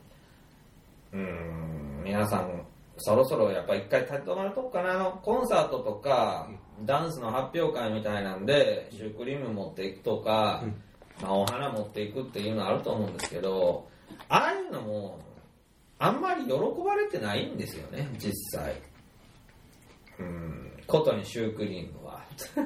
皆さんそろそろやっぱ一回立ち止まるとこかな。コンサートとかダンスの発表会みたいなんでシュークリーム持っていくとか、まあ、お花持っていくっていうのはあると思うんですけど、ああいうのもあんまり喜ばれてないんですよね、実際。ことにシュークリームは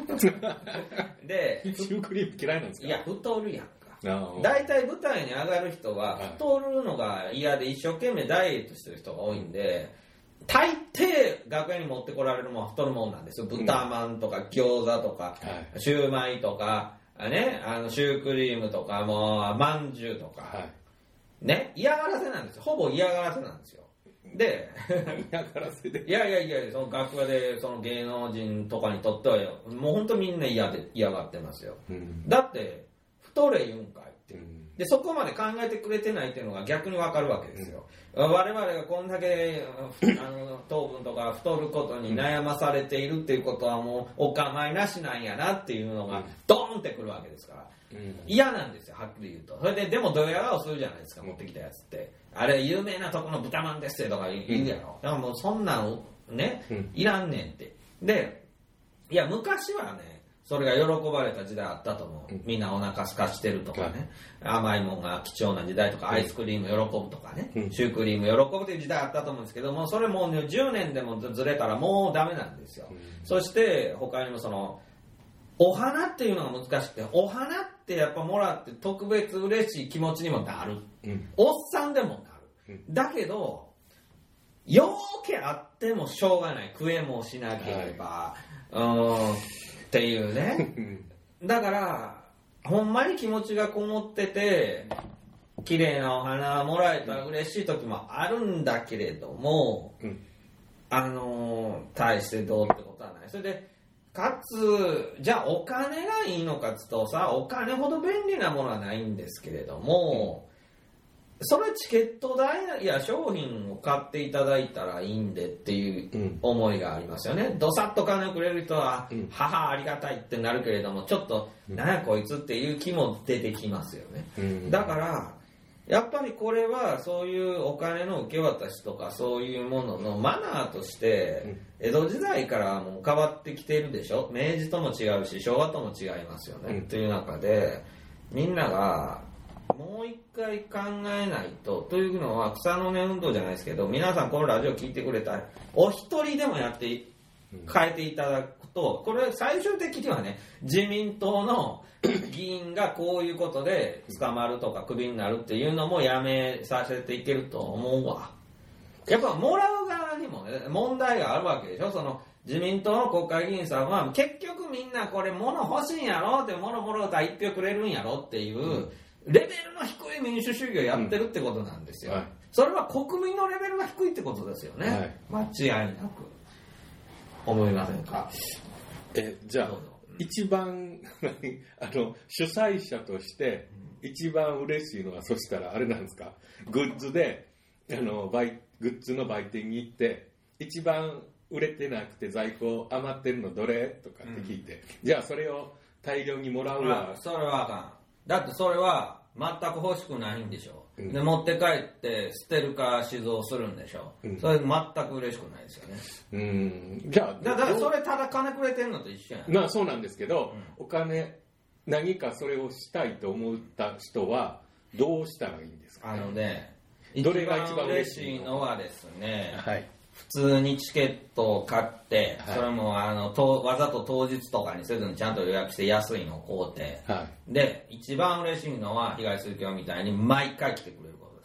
で、 シュークリーム嫌いなんですか？ いや、太るやんか。大体舞台に上がる人は太るのが嫌で一生懸命ダイエットしてる人が多いんで、大抵楽屋に持ってこられるもんは太るもんなんですよ。豚まんとか餃子とか、シューマイとかね、シュークリームとかもうまんじゅうとか、ね、嫌がらせなんですよ。ほぼ嫌がらせなんですよ。で、 嫌がらせで、 いやその楽屋でその芸能人とかにとってはもう本当みんな嫌がってますよ。だって太れ言うんかいって。でそこまで考えてくれてないっていうのが逆に分かるわけですよ。我々がこんだけ糖分とか太ることに悩まされているっていうことはもうお構いなしなんやなっていうのがドーンってくるわけですから、嫌なんですよ、はっきり言うと。それでもドヤ顔するじゃないですか、持ってきたやつって。あれ有名なとこの豚まんですよとか言うやろ。だからもうそんなんね、いらんねんって。で、いや昔はね、それが喜ばれた時代あったと思う。みんなお腹すかしてるとかね、甘いもんが貴重な時代とか、アイスクリーム喜ぶとかね、シュークリーム喜ぶという時代あったと思うんですけども、それもう10年でもずれたらもうダメなんですよ。そして他にもそのお花っていうのが難しくて、お花ってやっぱもらって特別嬉しい気持ちにもなる、おっさんでもなる、だけどよーけあってもしょうがない、食えもしなければ、っていうね。だからほんまに気持ちがこもってて綺麗なお花もらえたら嬉しい時もあるんだけれども、大してどうってことはない。それでかつじゃあお金がいいのかっつうとさ、お金ほど便利なものはないんですけれども、それチケット代や商品を買っていただいたらいいんでっていう思いがありますよね。どさっと金をくれる人は、母ありがたいってなるけれども、ちょっとなんやこいつっていう気も出てきますよね。だからやっぱりこれはそういうお金の受け渡しとかそういうもののマナーとして江戸時代からもう変わってきているでしょ。明治とも違うし昭和とも違いますよね、という中でみんながもう一回考えないと、というのは草の根運動じゃないですけど、皆さんこのラジオ聞いてくれたらお一人でもやって変えていただくと、これ最終的にはね、自民党の議員がこういうことで捕まるとかクビになるっていうのもやめさせていけると思うわ。やっぱもらう側にもね問題があるわけでしょ。その自民党の国会議員さんは結局みんなこれ物欲しいんやろって物もろうたら一票くれるんやろっていうレベルの低い民主主義をやってるってことなんですよ、はい、それは国民のレベルが低いってことですよね、はい、間違いなく思いませんか。 じゃあ一番主催者として一番嬉しいのは、そしたらあれなんですか、グッズでグッズの売店に行って一番売れてなくて在庫余ってるのどれとかって聞いて、じゃあそれを大量にもらうわ。 それはあかん。だってそれは全く欲しくないんでしょ、で持って帰って捨てるか死蔵するんでしょ、それ全く嬉しくないですよね。 じゃあだからそれただ金くれてるのと一緒やん。 まあそうなんですけど、お金何かそれをしたいと思った人はどうしたらいいんですかね。 どれが一番嬉しいのはですね、はい、普通にチケットを買って、はい、それもわざと当日とかにせずにちゃんと予約して安いのを買うて、はい、で一番嬉しいのは東水郷みたいに毎回来てくれることです、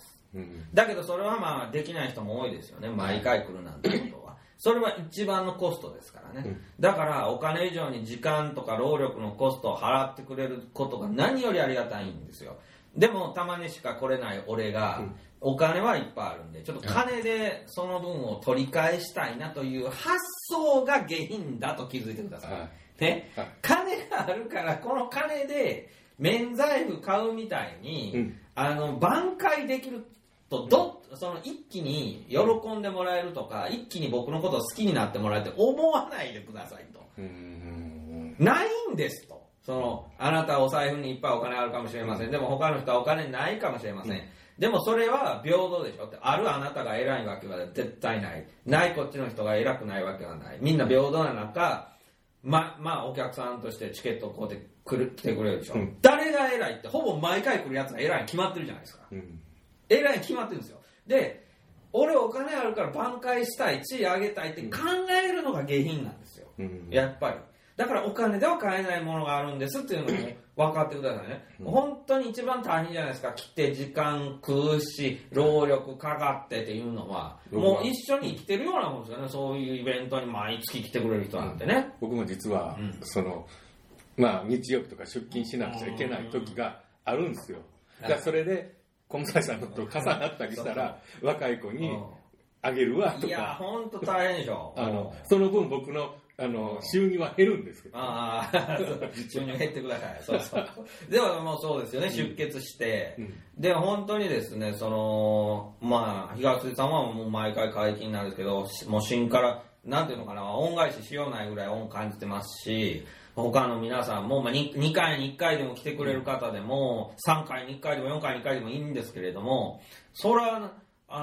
だけどそれはまあできない人も多いですよね。毎回来るなんてことはそれは一番のコストですからね、だからお金以上に時間とか労力のコストを払ってくれることが何よりありがたいんですよ。でもたまにしか来れない俺が、お金はいっぱいあるんでちょっと金でその分を取り返したいなという発想が下品だと気づいてください、ね、金があるからこの金で免罪符買うみたいに、挽回できるとその一気に喜んでもらえるとか、一気に僕のことを好きになってもらえるって思わないでくださいと。ないんですと。あなたはお財布にいっぱいお金あるかもしれません。でも他の人はお金ないかもしれません。でもそれは平等でしょって。あるあなたが偉いわけは絶対ない。ないこっちの人が偉くないわけはない。みんな平等な中、まあお客さんとしてチケットを買って来てくれるでしょ、誰が偉いってほぼ毎回来るやつが偉いに決まってるじゃないですか、偉いに決まってるんですよ。で、俺お金あるから挽回したい、地位上げたいって考えるのが下品なんですよ、やっぱり。だからお金では買えないものがあるんですっていうのも分かってくださいね、本当に一番大変じゃないですか。来て時間食うし労力かかってっていうのは、もう一緒に生きてるようなもんですよね。そういうイベントに毎月来てくれる人なんてね、 僕も実は、日曜日とか出勤しなくちゃいけない時があるんですよ。だからそれで小武さんのと重なったりしたら若い子にあげるわとか。いや本当大変でしょその分僕の収入は減るんですけど、 収入減ってください。そうそうでももうそうですよね、出血して、で本当にですね、東出さんはもう毎回解禁なんですけど、もう芯からなんていうのかな、恩返ししようないぐらい恩感じてますし、他の皆さんも、2回に1回でも来てくれる方でも、3回に1回でも4回に1回でもいいんですけれども、それは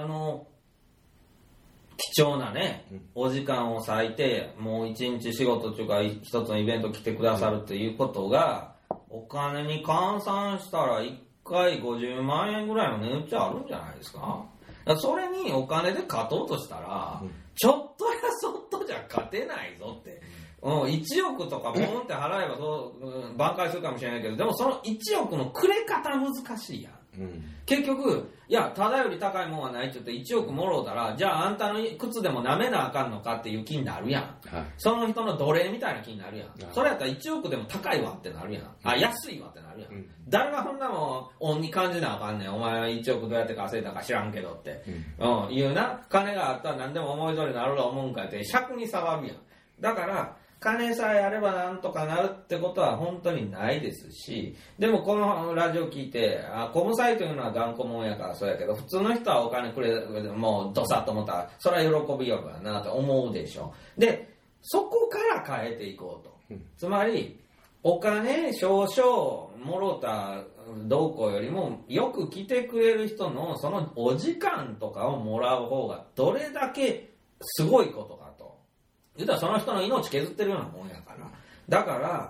貴重なね、お時間を割いてもう一日仕事というか一つのイベント来てくださるということが、お金に換算したら1回50万円ぐらいの値打ちあるんじゃないですか。それにお金で勝とうとしたら、ちょっとやそっとじゃ勝てないぞって。1億とかボンって払えば挽回するかもしれないけど、でもその1億のくれ方難しいやん。結局、いやただより高いもんはないって言って1億もろうたら、じゃああんたの靴でも舐めなあかんのかっていう気になるやん、その人の奴隷みたいな気になるやん、それやったら1億でも高いわってなるやん、安いわってなるやん、誰がそんなもん恩に感じなあかんねん、お前は1億どうやって稼いだか知らんけどって、いうな、金があったら何でも思い通りになると思うんかって尺に触るやん。だから金さえあればなんとかなるってことは本当にないですし、でもこのラジオ聞いて、コムサイというのは頑固もんやからそうやけど、普通の人はお金くれもうドサッと思ったらそれは喜びよかなと思うでしょ。でそこから変えていこうと、つまりお金少々もろたどうこうよりもよく来てくれる人のそのお時間とかをもらう方がどれだけすごいことかと。言うたらその人の命削ってるようなもんやから。だから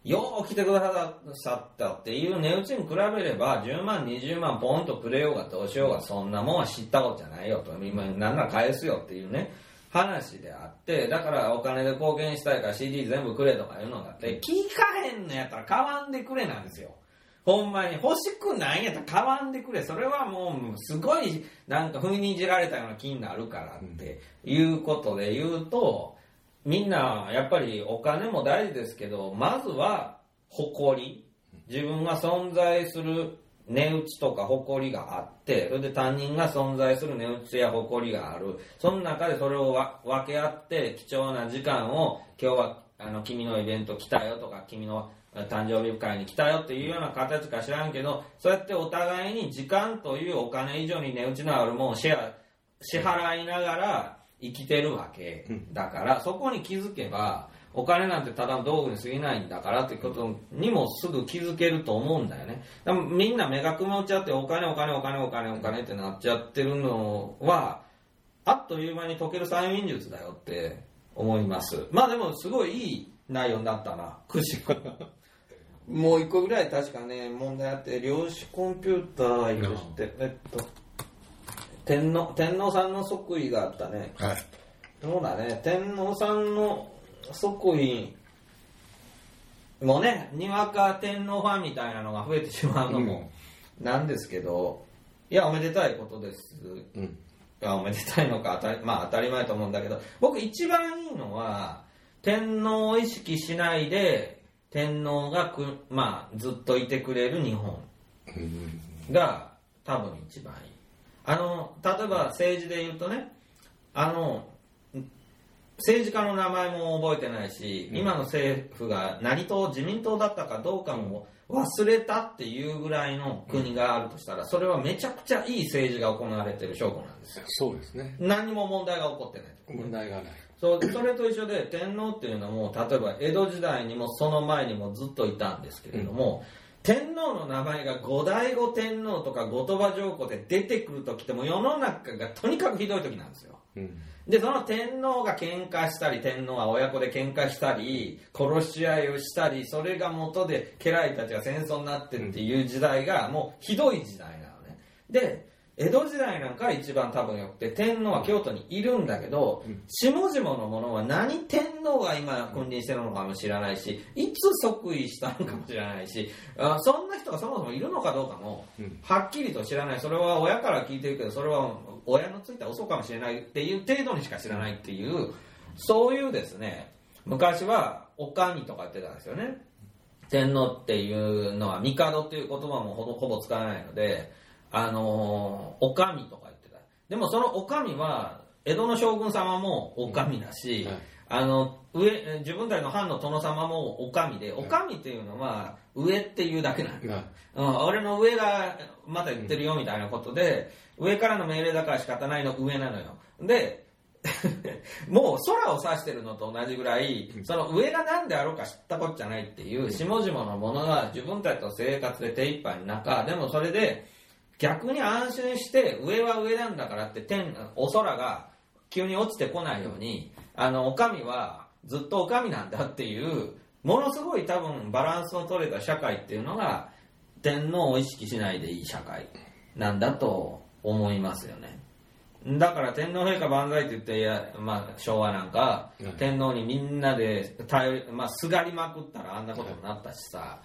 よう来てくださったっていう値打ちに比べれば10万20万ポンとくれようがどうしようがそんなもんは知ったことじゃないよと、今なんなら返すよっていうね話であって、だからお金で貢献したいから CD 全部くれとかいうのだって聞かへんのやったら買わんでくれなんですよ。ほんまに欲しくないんやったら買わんでくれ。それはもうすごいなんか踏みにじられたような気になるからっていうことで言うと、みんなやっぱりお金も大事ですけど、まずは誇り、自分が存在する値打ちとか誇りがあって、それで他人が存在する値打ちや誇りがある、その中でそれを分け合って貴重な時間を、今日は君のイベント来たよとか君の誕生日会に来たよっていうような形か知らんけど、そうやってお互いに時間というお金以上に値打ちのあるものを支払いながら生きてるわけだから、そこに気づけばお金なんてただの道具に過ぎないんだからってことにもすぐ気づけると思うんだよね。だからみんな目が曇っちゃってお金ってなっちゃってるのはあっという間に解ける催眠術だよって思います。まあでもすごいいい内容になったな、くしくもう一個ぐらい確かね問題あって、量子コンピューターして天皇さんの即位があったね。 はい。 そうだね、天皇さんの即位もね、にわか天皇ファンみたいなのが増えてしまうのもなんですけど、いやおめでたいことです。いやおめでたいのか当たり前と思うんだけど、僕一番いいのは天皇を意識しないで天皇がずっといてくれる日本が多分一番いい。例えば政治で言うとね、政治家の名前も覚えてないし、今の政府が何党、自民党だったかどうかも忘れたっていうぐらいの国があるとしたら、それはめちゃくちゃいい政治が行われてる証拠なんですよ。 そうですね。 何も問題が起こってない。 問題がない。 それと一緒で、天皇っていうのも例えば江戸時代にもその前にもずっといたんですけれども、天皇の名前が後醍醐天皇とか後鳥羽上皇で出てくるときっても世の中がとにかくひどい時なんですよ。でその天皇が喧嘩したり、天皇は親子で喧嘩したり殺し合いをしたり、それが元で家来たちが戦争になってるっていう時代がもうひどい時代なのね。で江戸時代なんか一番多分よくて、天皇は京都にいるんだけど、下々のものは何天皇が今君臨してるのかも知らないし、いつ即位したのかも知らないし、そんな人がそもそもいるのかどうかもはっきりと知らない。それは親から聞いてるけど、それは親のついた嘘かもしれないっていう程度にしか知らないっていう、そういうですね、昔はお上とか言ってたんですよね。天皇っていうのは帝っていう言葉もほぼ使わないので、お上とか言ってた。でもそのお上は江戸の将軍様もお上だし、自分たちの藩の殿様もお上で、お上っていうのは上っていうだけなんだ、俺の上がまた言ってるよみたいなことで、上からの命令だから仕方ないの上なのよ。でもう空を指してるのと同じぐらい、その上が何であろうか知ったこっちゃないっていう、下々のものが自分たちと生活で手一杯の中でも、それで逆に安心して上は上なんだからってお空が急に落ちてこないように、お上はずっとお上なんだっていうものすごい多分バランスの取れた社会っていうのが天皇を意識しないでいい社会なんだと思いますよね。だから天皇陛下万歳って言って、昭和なんか、天皇にみんなですがりまくったらあんなことになったしさ、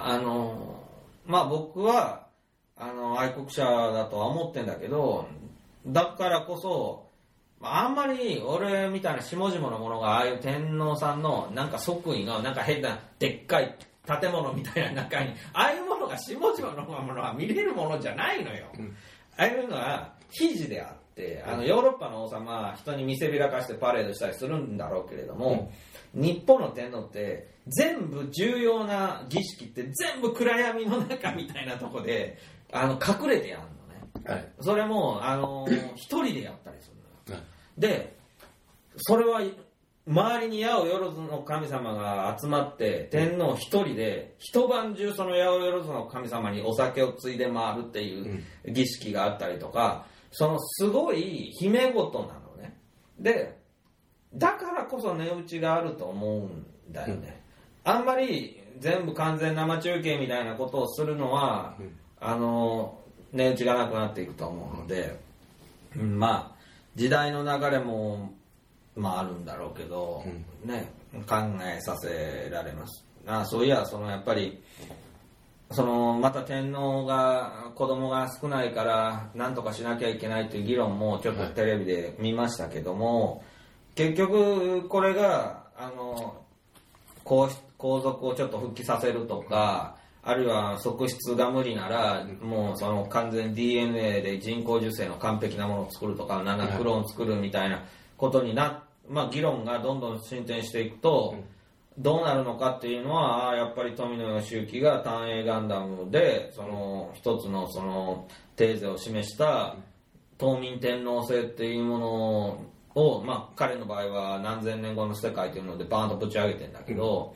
僕は愛国者だとは思ってんだけど、だからこそあんまり俺みたいな下々のものがああいう天皇さんのなんか即位のなんか変なでっかい建物みたいな中に、ああいうものが下々のものは見れるものじゃないのよ。ああいうのは記事であって、ヨーロッパの王様は人に見せびらかしてパレードしたりするんだろうけれども、日本の天皇って全部重要な儀式って全部暗闇の中みたいなとこで隠れてやるのね、それも一人でやったりするのよ、でそれは周りに八百万の神様が集まって、天皇一人で一晩中その八百万の神様にお酒をついで回るっていう儀式があったりとか、そのすごい秘め事なのね。でだからこそ値打ちがあると思うんだよね。 あんまり全部完全生中継みたいなことをするのは、値打ちがなくなっていくと思うので、まあ時代の流れもまああるんだろうけど、ね、考えさせられます。そういややっぱりまた天皇が子供が少ないから何とかしなきゃいけないという議論もちょっとテレビで見ましたけども、結局これが皇族をちょっと復帰させるとか、あるいは側室が無理ならもう完全 DNA で人工授精の完璧なものを作るとか7クローン作るみたいなことに議論がどんどん進展していくと、どうなるのかっていうのは、やっぱり富野義行が単影ガンダムで一つのテーゼを示した東民天皇制っていうものを、彼の場合は何千年後の世界というのでバーンとぶち上げてんだけど、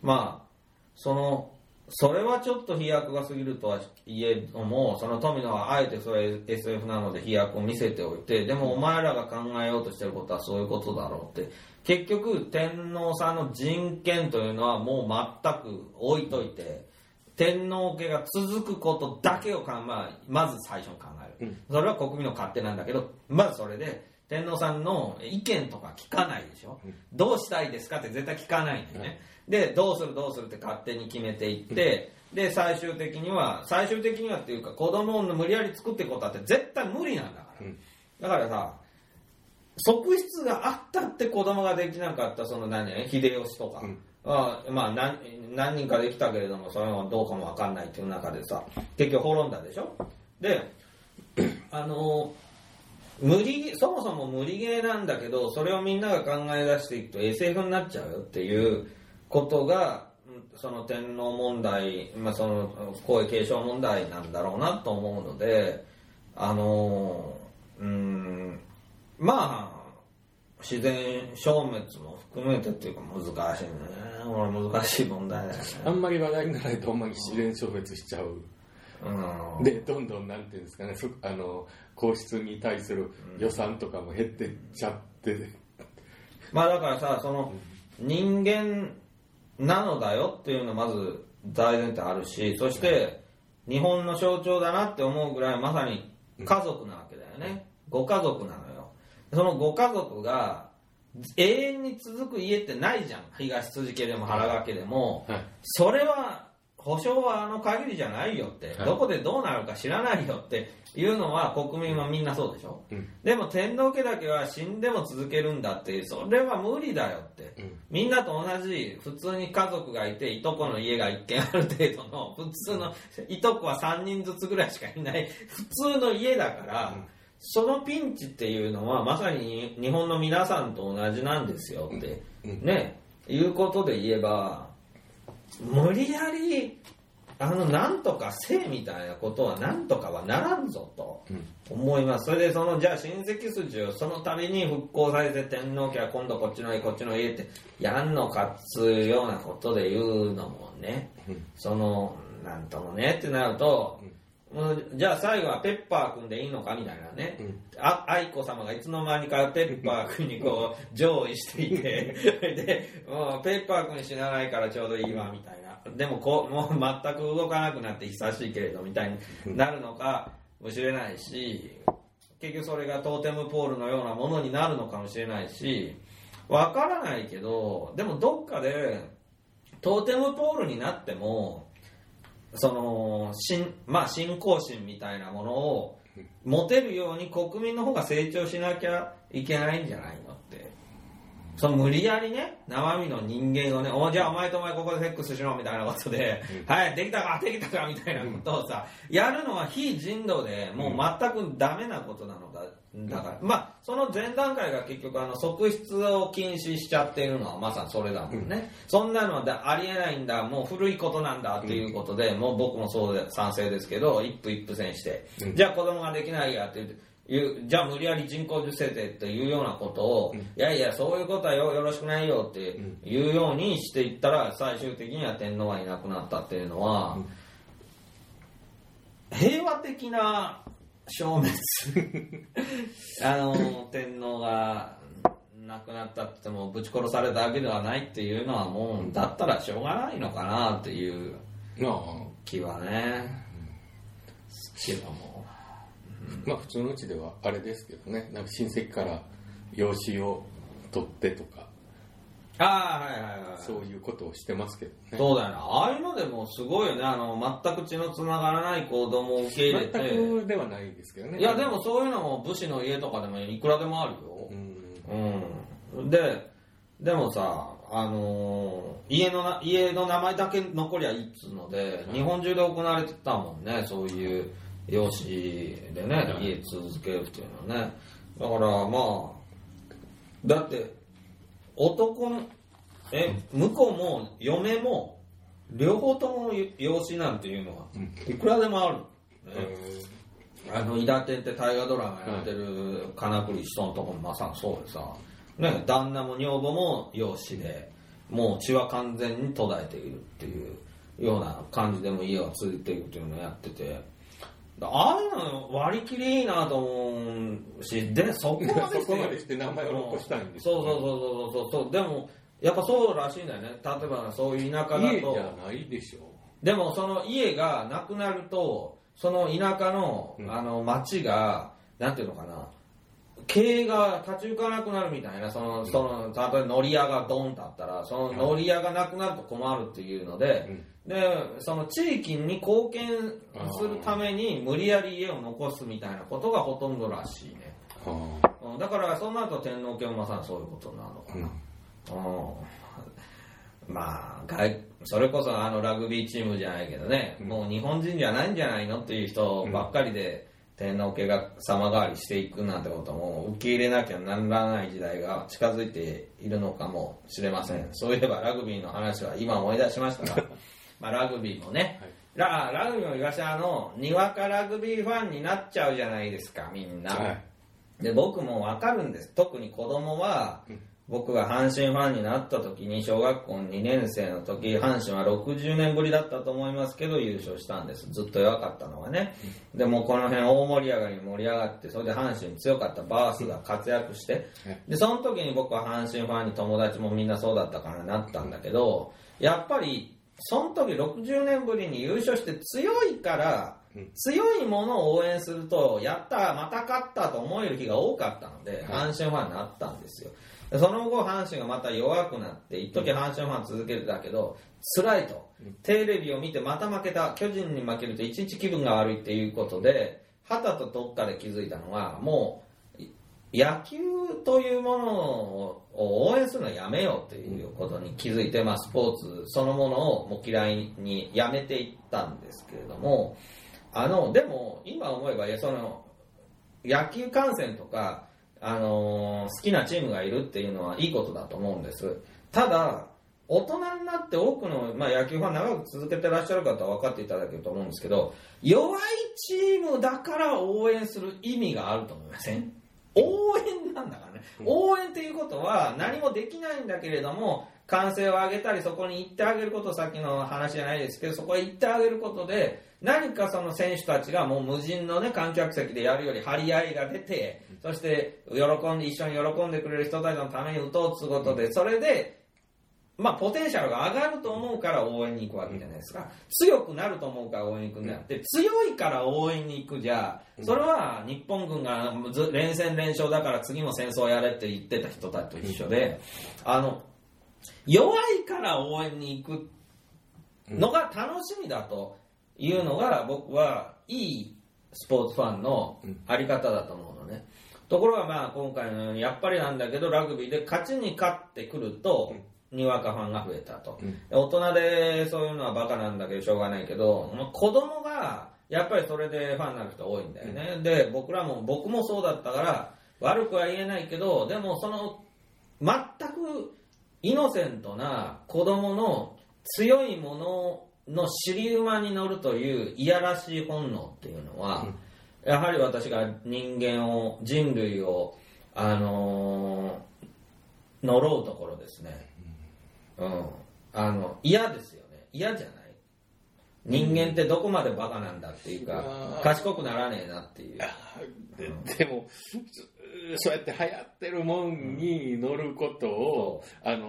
それはちょっと飛躍が過ぎるとはいえども、富野はあえてそれ SF なので飛躍を見せておいて、でもお前らが考えようとしてることはそういうことだろうって、結局天皇さんの人権というのはもう全く置いといて、天皇家が続くことだけをまず最初に考える、それは国民の勝手なんだけど、まずそれで天皇さんの意見とか聞かないでしょ、どうしたいですかって絶対聞かないんだよね、でどうするって勝手に決めていって、で最終的にはっていうか、子供を無理やり作っていくことだって絶対無理なんだから、だからさ、側室があったって子供ができなかった秀吉とか、何人かできたけれどもそれはどうかも分かんないっていう中でさ、結局滅んだでしょ。でそもそも無理ゲーなんだけど、それをみんなが考え出していくと SF になっちゃうよっていうことが天皇問題、皇位継承問題なんだろうなと思うので、自然消滅も含めてっていうか難しいね。難しい問題だよね。 あんまり話題にならないとほんまに自然消滅しちゃう。でどんどんなんていうんですかね、皇室に対する予算とかも減ってっちゃって、 だからさ、人間なのだよっていうのはまず大前提あるし、そして日本の象徴だなって思うぐらいまさに家族なわけだよね。ご家族なのよ。そのご家族が永遠に続く家ってないじゃん。東辻家でも原川家でも、それは保証は限りじゃないよって、どこでどうなるか知らないよっていうのは国民はみんなそうでしょ、でも天皇家だけは死んでも続けるんだって、それは無理だよって、みんなと同じ普通に家族がいて、いとこの家が1軒ある程度の普通の、いとこは3人ずつぐらいしかいない普通の家だから、そのピンチっていうのはまさに日本の皆さんと同じなんですよってね、いうことで言えば、無理やりなんとかせえみたいなことはなんとかはならんぞと思います。それでじゃあ親戚筋をその度に復興されて、天皇家は今度こっちの家こっちの家ってやんのかっつうようなことで言うのもね、なんともねってなると、じゃあ最後はペッパー君でいいのかみたいなね、愛子様がいつの間にかペッパー君に上位していてでもうペッパー君死なないからちょうどいいわみたいな、でももう全く動かなくなって久しいけれどみたいになるのかもしれないし、結局それがトーテムポールのようなものになるのかもしれないし、わからないけど、でもどっかでトーテムポールになっても信仰心みたいなものを持てるように国民の方が成長しなきゃいけないんじゃないのって。無理やりね、生身の人間をね、じゃあお前とお前ここでセックスしろみたいなことで、はいできたかみたいなことをさ、やるのは非人道でもう全くダメなことなのだ。だからその前段階が結局側室を禁止しちゃっているのはまさにそれだもんね、そんなのはありえないんだ、もう古いことなんだっていうことで、もう僕もそうで賛成ですけど、一夫一夫制して、じゃあ子供ができないやってじゃあ無理やり人工授精でっていうようなことを、いやいやそういうことはよろしくないよっていうようにしていったら、最終的には天皇がいなくなったっていうのは、平和的な消滅天皇が亡くなったって言ってもぶち殺されただけではないっていうのはもうだったらしょうがないのかなっていう気はねけども、 まあ普通のうちではあれですけどね、なんか親戚から養子を取ってとか、 はいはいはい、 そういうことをしてますけどね。 そうだよね。ああいうのでもすごいよね。全く血のつながらない子供を受け入れて。 全くではないですけどね。 いやでもそういうのも武士の家とかでもいくらでもあるよ。でもさ、家の名前だけ残りゃいいっつうので、日本中で行われてたもんね。そういう養子でね、家続けるっていうのはね。だからまあ、だって男の向こうも嫁も両方とも養子なんていうのはいくらでもある、ね。伊達って大河ドラマやってる金栗人のとこもまさにそうでさ、ね、旦那も女房も養子でもう血は完全に途絶えているっていうような感じでも家は続いているっていうのをやってて、ああいうの割り切りいいなと思うし、でそこまでして名前を残したいんですよ、そうでもやっぱそうらしいんだよね。例えばそういう田舎だと家じゃないでしょ。 でもその家がなくなるとその田舎の町がなんていうのかな、経営が立ち行かなくなるみたいな、その例えば海苔屋がドンとあったらその海苔屋がなくなると困るっていうので、でその地域に貢献するために無理やり家を残すみたいなことがほとんどらしいね。だからそうなると天皇家もまさにそういうことなのかな。まあそれこそラグビーチームじゃないけどね、もう日本人じゃないんじゃないのっていう人ばっかりで天皇家が様変わりしていくなんてことも受け入れなきゃならない時代が近づいているのかもしれません。そういえばラグビーの話は今思い出しましたがまあラグビーもね、ラグビーも昔にわかラグビーファンになっちゃうじゃないですかみんな、で僕もわかるんです。特に子供は、僕が阪神ファンになった時に小学校2年生の時、阪神は60年ぶりだったと思いますけど優勝したんです。ずっと弱かったのはね。でもこの辺大盛り上がりに盛り上がって、それで阪神強かったバースが活躍して、でその時に僕は阪神ファンに友達もみんなそうだったからなったんだけど、やっぱりその時60年ぶりに優勝して強いから、強いものを応援するとやったまた勝ったと思える日が多かったので阪神ファンになったんですよ。その後阪神がまた弱くなって一時阪神ファン続けてたけど辛いと、テレビを見てまた負けた、巨人に負けると一日気分が悪いっていうことではたとどっかで気づいたのは、もう野球というものを応援するのはやめようということに気づいて、スポーツそのものをもう嫌いにやめていったんですけれども、でも今思えばその野球観戦とか好きなチームがいるっていうのはいいことだと思うんです。ただ大人になって多くの、野球ファン長く続けてらっしゃる方は分かっていただけると思うんですけど、弱いチームだから応援する意味があると思いません？応援なんだからね。応援っていうことは何もできないんだけれども歓声を上げたりそこに行ってあげること、さっきの話じゃないですけどそこへ行ってあげることで何かその選手たちがもう無人のね観客席でやるより張り合いが出て、そして一緒に喜んでくれる人たちのために打とうということで、それでポテンシャルが上がると思うから応援に行くわけじゃないですか。強くなると思うから応援に行くんだって、強いから応援に行くじゃ、それは日本軍が連戦連勝だから次も戦争やれって言ってた人たちと一緒で、弱いから応援に行くのが楽しみだというのが僕はいいスポーツファンのあり方だと思うのね。ところが今回のようにやっぱりなんだけどラグビーで勝ちに勝ってくるとにわかファンが増えたと、大人でそういうのはバカなんだけどしょうがないけど、子供がやっぱりそれでファンになる人多いんだよね。で僕もそうだったから悪くは言えないけど、でもその全くイノセントな子供の強いものの尻馬に乗るといういやらしい本能っていうのは、やはり私が人類を乗ろうところですね。嫌ですよね。嫌じゃない。人間ってどこまでバカなんだっていうか、賢くならねえなっていう。 でもそうやって流行ってるもんに乗ることを、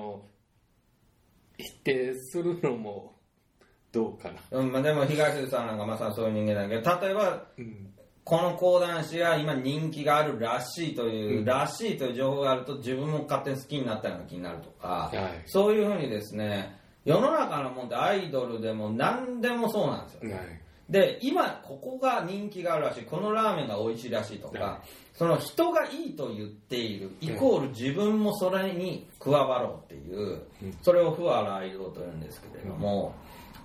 否定するのもどうかな。 でも東さんなんかまさにそういう人間だけど、例えば、この講談師が今人気があるらしいという、らしいという情報があると自分も勝手に好きになったような気になるとか、そういうふうにですね、世の中のもんってアイドルでも何でもそうなんですよ。で、今ここが人気があるらしい、このラーメンが美味しいらしいとか、その人がいいと言っているイコール自分もそれに加わろうっていう、それを不和雷道と言うんですけれども、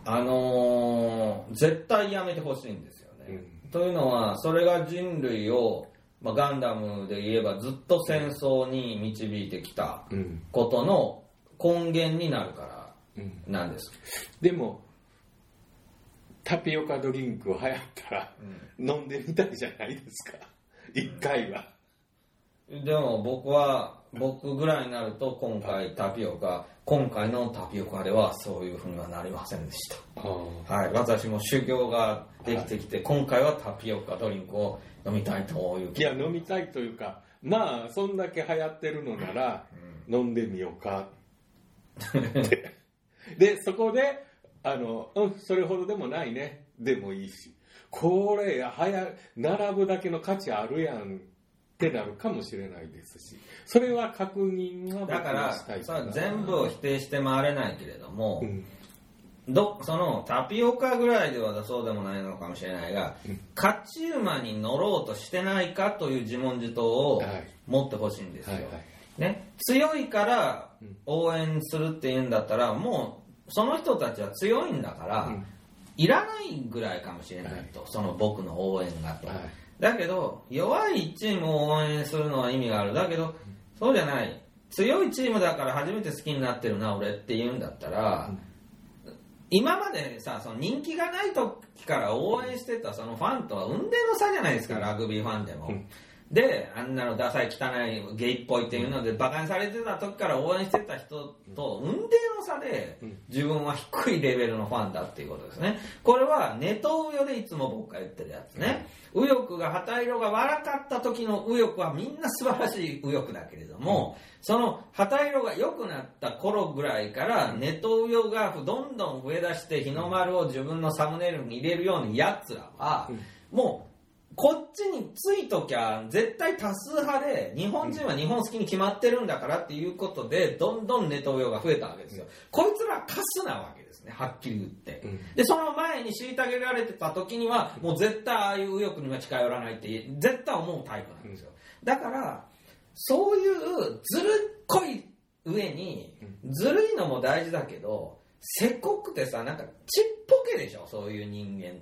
絶対やめてほしいんですよね。というのは、それが人類を、ガンダムで言えばずっと戦争に導いてきたことの根源になるからなんです。 でもタピオカドリンクを流行ったら、飲んでみたいじゃないですか、一回は。 でも僕ぐらいになると今回のタピオカではそういうふうにはなりませんでした。はい、私も修行ができてきて、今回はタピオカドリンクを飲みたいという。 いや、飲みたいというか、そんだけ流行ってるのなら、飲んでみようかってで、そこでそれほどでもないねでもいいし、これ並ぶだけの価値あるやんってなるかもしれないですし、それは確認はだからそれは全部を否定して回れないけれども、そのタピオカぐらいではそうでもないのかもしれないが、勝ち馬に乗ろうとしてないかという自問自答を持ってほしいんですよ、ね、強いから応援するっていうんだったら、もうその人たちは強いんだから、いらないぐらいかもしれないと、その僕の応援がと、だけど弱いチームを応援するのは意味がある。だけどそうじゃない、強いチームだから初めて好きになってるな俺って言うんだったら、今までさ、その人気がない時から応援してたそのファンとは雲泥の差じゃないですか、ラグビーファンでも。で、あんなのダサい汚いゲイっぽいっていうのでバカにされてた時から応援してた人と雲泥の差で自分は低いレベルのファンだっていうことですね。これはネトウヨでいつも僕が言ってるやつね。右翼が旗色が悪かった時の右翼はみんな素晴らしい右翼だけれども、その旗色が良くなった頃ぐらいからネトウヨがどんどん増え出して日の丸を自分のサムネイルに入れるようなやつらはもうこっちについときゃ絶対多数派で、日本人は日本好きに決まってるんだからっていうことでどんどんネトウヨが増えたわけですよ。こいつらはカスなわけですね、はっきり言って、でその前に虐げられてた時にはもう絶対ああいう右翼には近寄らないって絶対思うタイプなんですよ。だからそういうずるっこい上に、ずるいのも大事だけどせっこくてさ、なんかちっぽけでしょ、そういう人間って。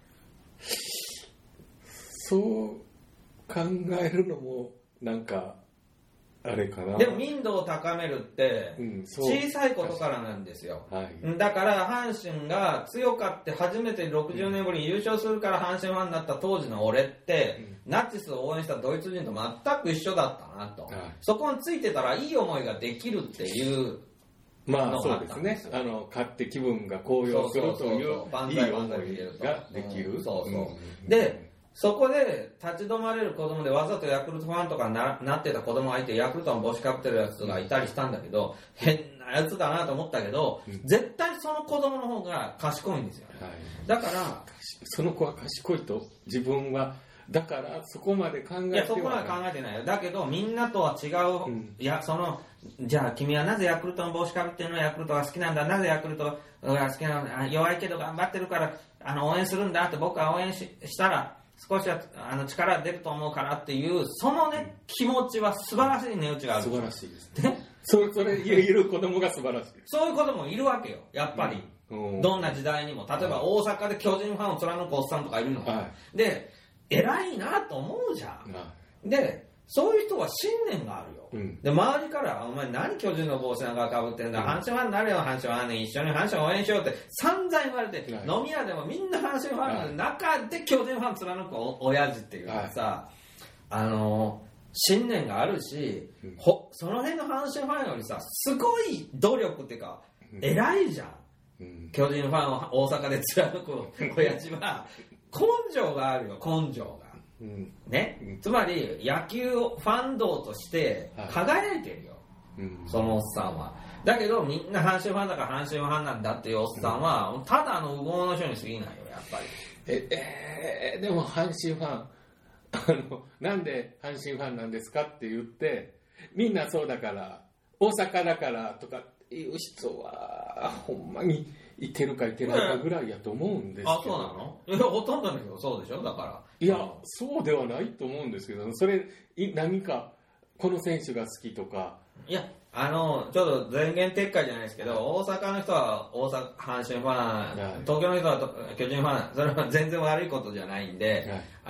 そう考えるのもなんかあれかな。 でも民度を高めるって小さいことからなんですよ、だから阪神が強かって初めて60年ぶりに優勝するから阪神ファンになった当時の俺って、ナチスを応援したドイツ人と全く一緒だったなと、そこについてたらいい思いができるっていうそうですね。勝って気分が高揚するといういい思いができる。 でそこで立ち止まれる子供でわざとヤクルトファンとか なってた子供がいて、ヤクルトの帽子かぶってるやつがいたりしたんだけど、変なやつだなと思ったけど、絶対その子供の方が賢いんですよ、だからその子は賢いと自分は、だからそこまで考えてはない。いや、 そこまで考えてないよ。だけどみんなとは違う、いや、じゃあ君はなぜヤクルトの帽子かぶってるの？ヤクルトが好きなんだ。なぜヤクルトが好きなの？弱いけど頑張ってるから応援するんだって、僕は応援したら少しは力出ると思うからっていう、そのね、気持ちは素晴らしい値打ちがある。 素晴らしいですね。それ言える子供が素晴らしい。 そういう子供もいるわけよ、やっぱり。どんな時代にも。例えば大阪で巨人ファンを貫くおっさんとかいるの。で、偉いなと思うじゃん。で、そういう人は信念があるよ。で、周りからお前何巨人の帽子なんかかぶってんだ、阪神ファンになれよ、阪神ファンに一緒に阪神応援しようって散々言われて、飲み屋でもみんな阪神ファンの中で巨人ファン貫く親父っていうかさ、信念があるし、その辺の阪神ファンよりさ、すごい努力っていうか偉いじゃん。巨人ファンを大阪で貫く親父は根性があるよ、根性が。 ね、つまり野球ファン道として輝いてるよ、そのおっさんは。だけどみんな阪神ファンだから阪神ファンなんだっていうおっさんは、ただの右往の人に過ぎないよ、やっぱり。でも阪神ファンなんで阪神ファンなんですかって言って、みんなそうだから大阪だからとかいう人はほんまにいてるかいてないかぐらいやと思うんですけど。 あ、そうなの？いや、ほとんどの人そうでしょ、だから。 いや、そうではないと思うんですけど、それ何かこの選手が好きとか。 いや、ちょっと前言撤回じゃないですけど、大阪の人は阪神ファン、東京の人は巨人ファン、それは全然悪いことじゃないんで、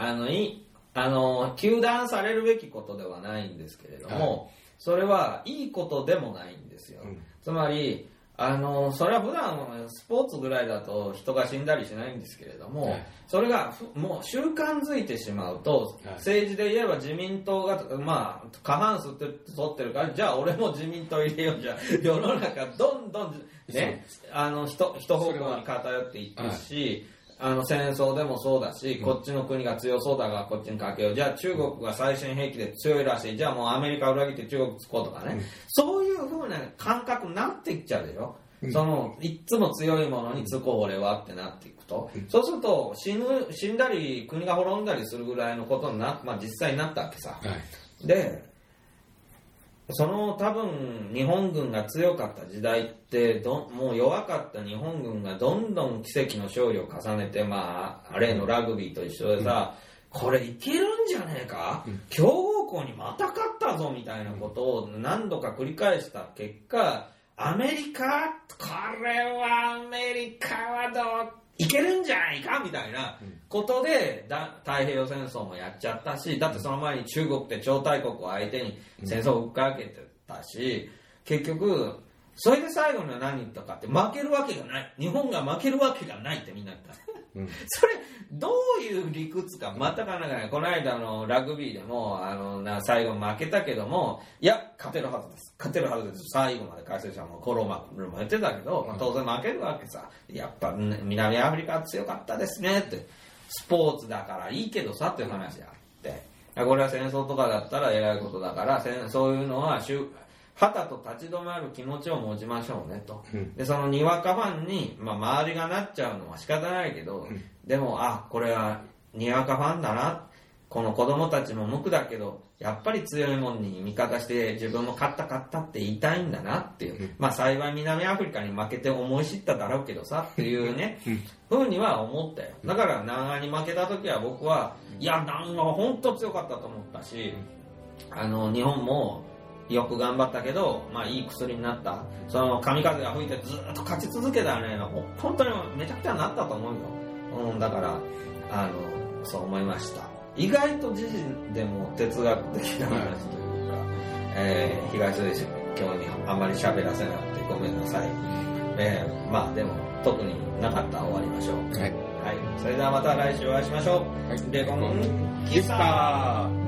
糾弾されるべきことではないんですけれども、それはいいことでもないんですよ。つまり、それは普段スポーツぐらいだと人が死んだりしないんですけれども、それがもう習慣づいてしまうと、政治で言えば自民党が、過半数って取ってるから、じゃあ俺も自民党入れよう、じゃあ世の中どんどんね、一方向に偏っていくし、戦争でもそうだし、こっちの国が強そうだからこっちにかけよう、じゃあ中国が最新兵器で強いらしい、じゃあもうアメリカを裏切って中国つこうとかね、そういう風な感覚になっていっちゃうでしょ。いつも強いものにつこう俺はってなっていくと、そうすると死んだり国が滅んだりするぐらいのことに実際になったわけさ。で、多分日本軍が強かった時代ってもう弱かった日本軍がどんどん奇跡の勝利を重ねて、例のラグビーと一緒でさ、これいけるんじゃねえか、強豪校にまた勝ったぞみたいなことを何度か繰り返した結果、アメリカ、これはアメリカはどういけるんじゃないかみたいなことで太平洋戦争もやっちゃったし、だってその前に中国って超大国を相手に戦争を追っかけてたし、結局それで最後には何言ったかって、負けるわけがない、日本が負けるわけがないってみんな言った、それどういう理屈か全く考えない。この間のラグビーでも最後負けたけども、いや勝てるはずです、最後まで解説者もコロマルも言ってたけど、当然負けるわけさ、やっぱ南アフリカは強かったですねって、スポーツだからいいけどさっていう話があって、これは戦争とかだったら偉いことだから、そういうのは旗と立ち止まる気持ちを持ちましょうねと。で、そのにわかファンに、周りがなっちゃうのは仕方ないけど、でもこれはにわかファンだな、この子供たちも無垢だけどやっぱり強いもんに味方して自分も勝ったって言いたいんだなっていう、幸い南アフリカに負けて思い知っただろうけどさっていうねふうには思ったよ。だから南アに負けた時は僕はいや南アは本当強かったと思ったし、日本もよく頑張ったけど、いい薬になった。その神風が吹いてずっと勝ち続けたらね、本当にめちゃくちゃになったと思うよ。だからそう思いました。意外と時事でも哲学的な話というか、東出氏今日にあまり喋らせなくてごめんなさい。でも特になかったら終わりましょう。はい。それではまた来週お会いしましょう。レゴンキスター。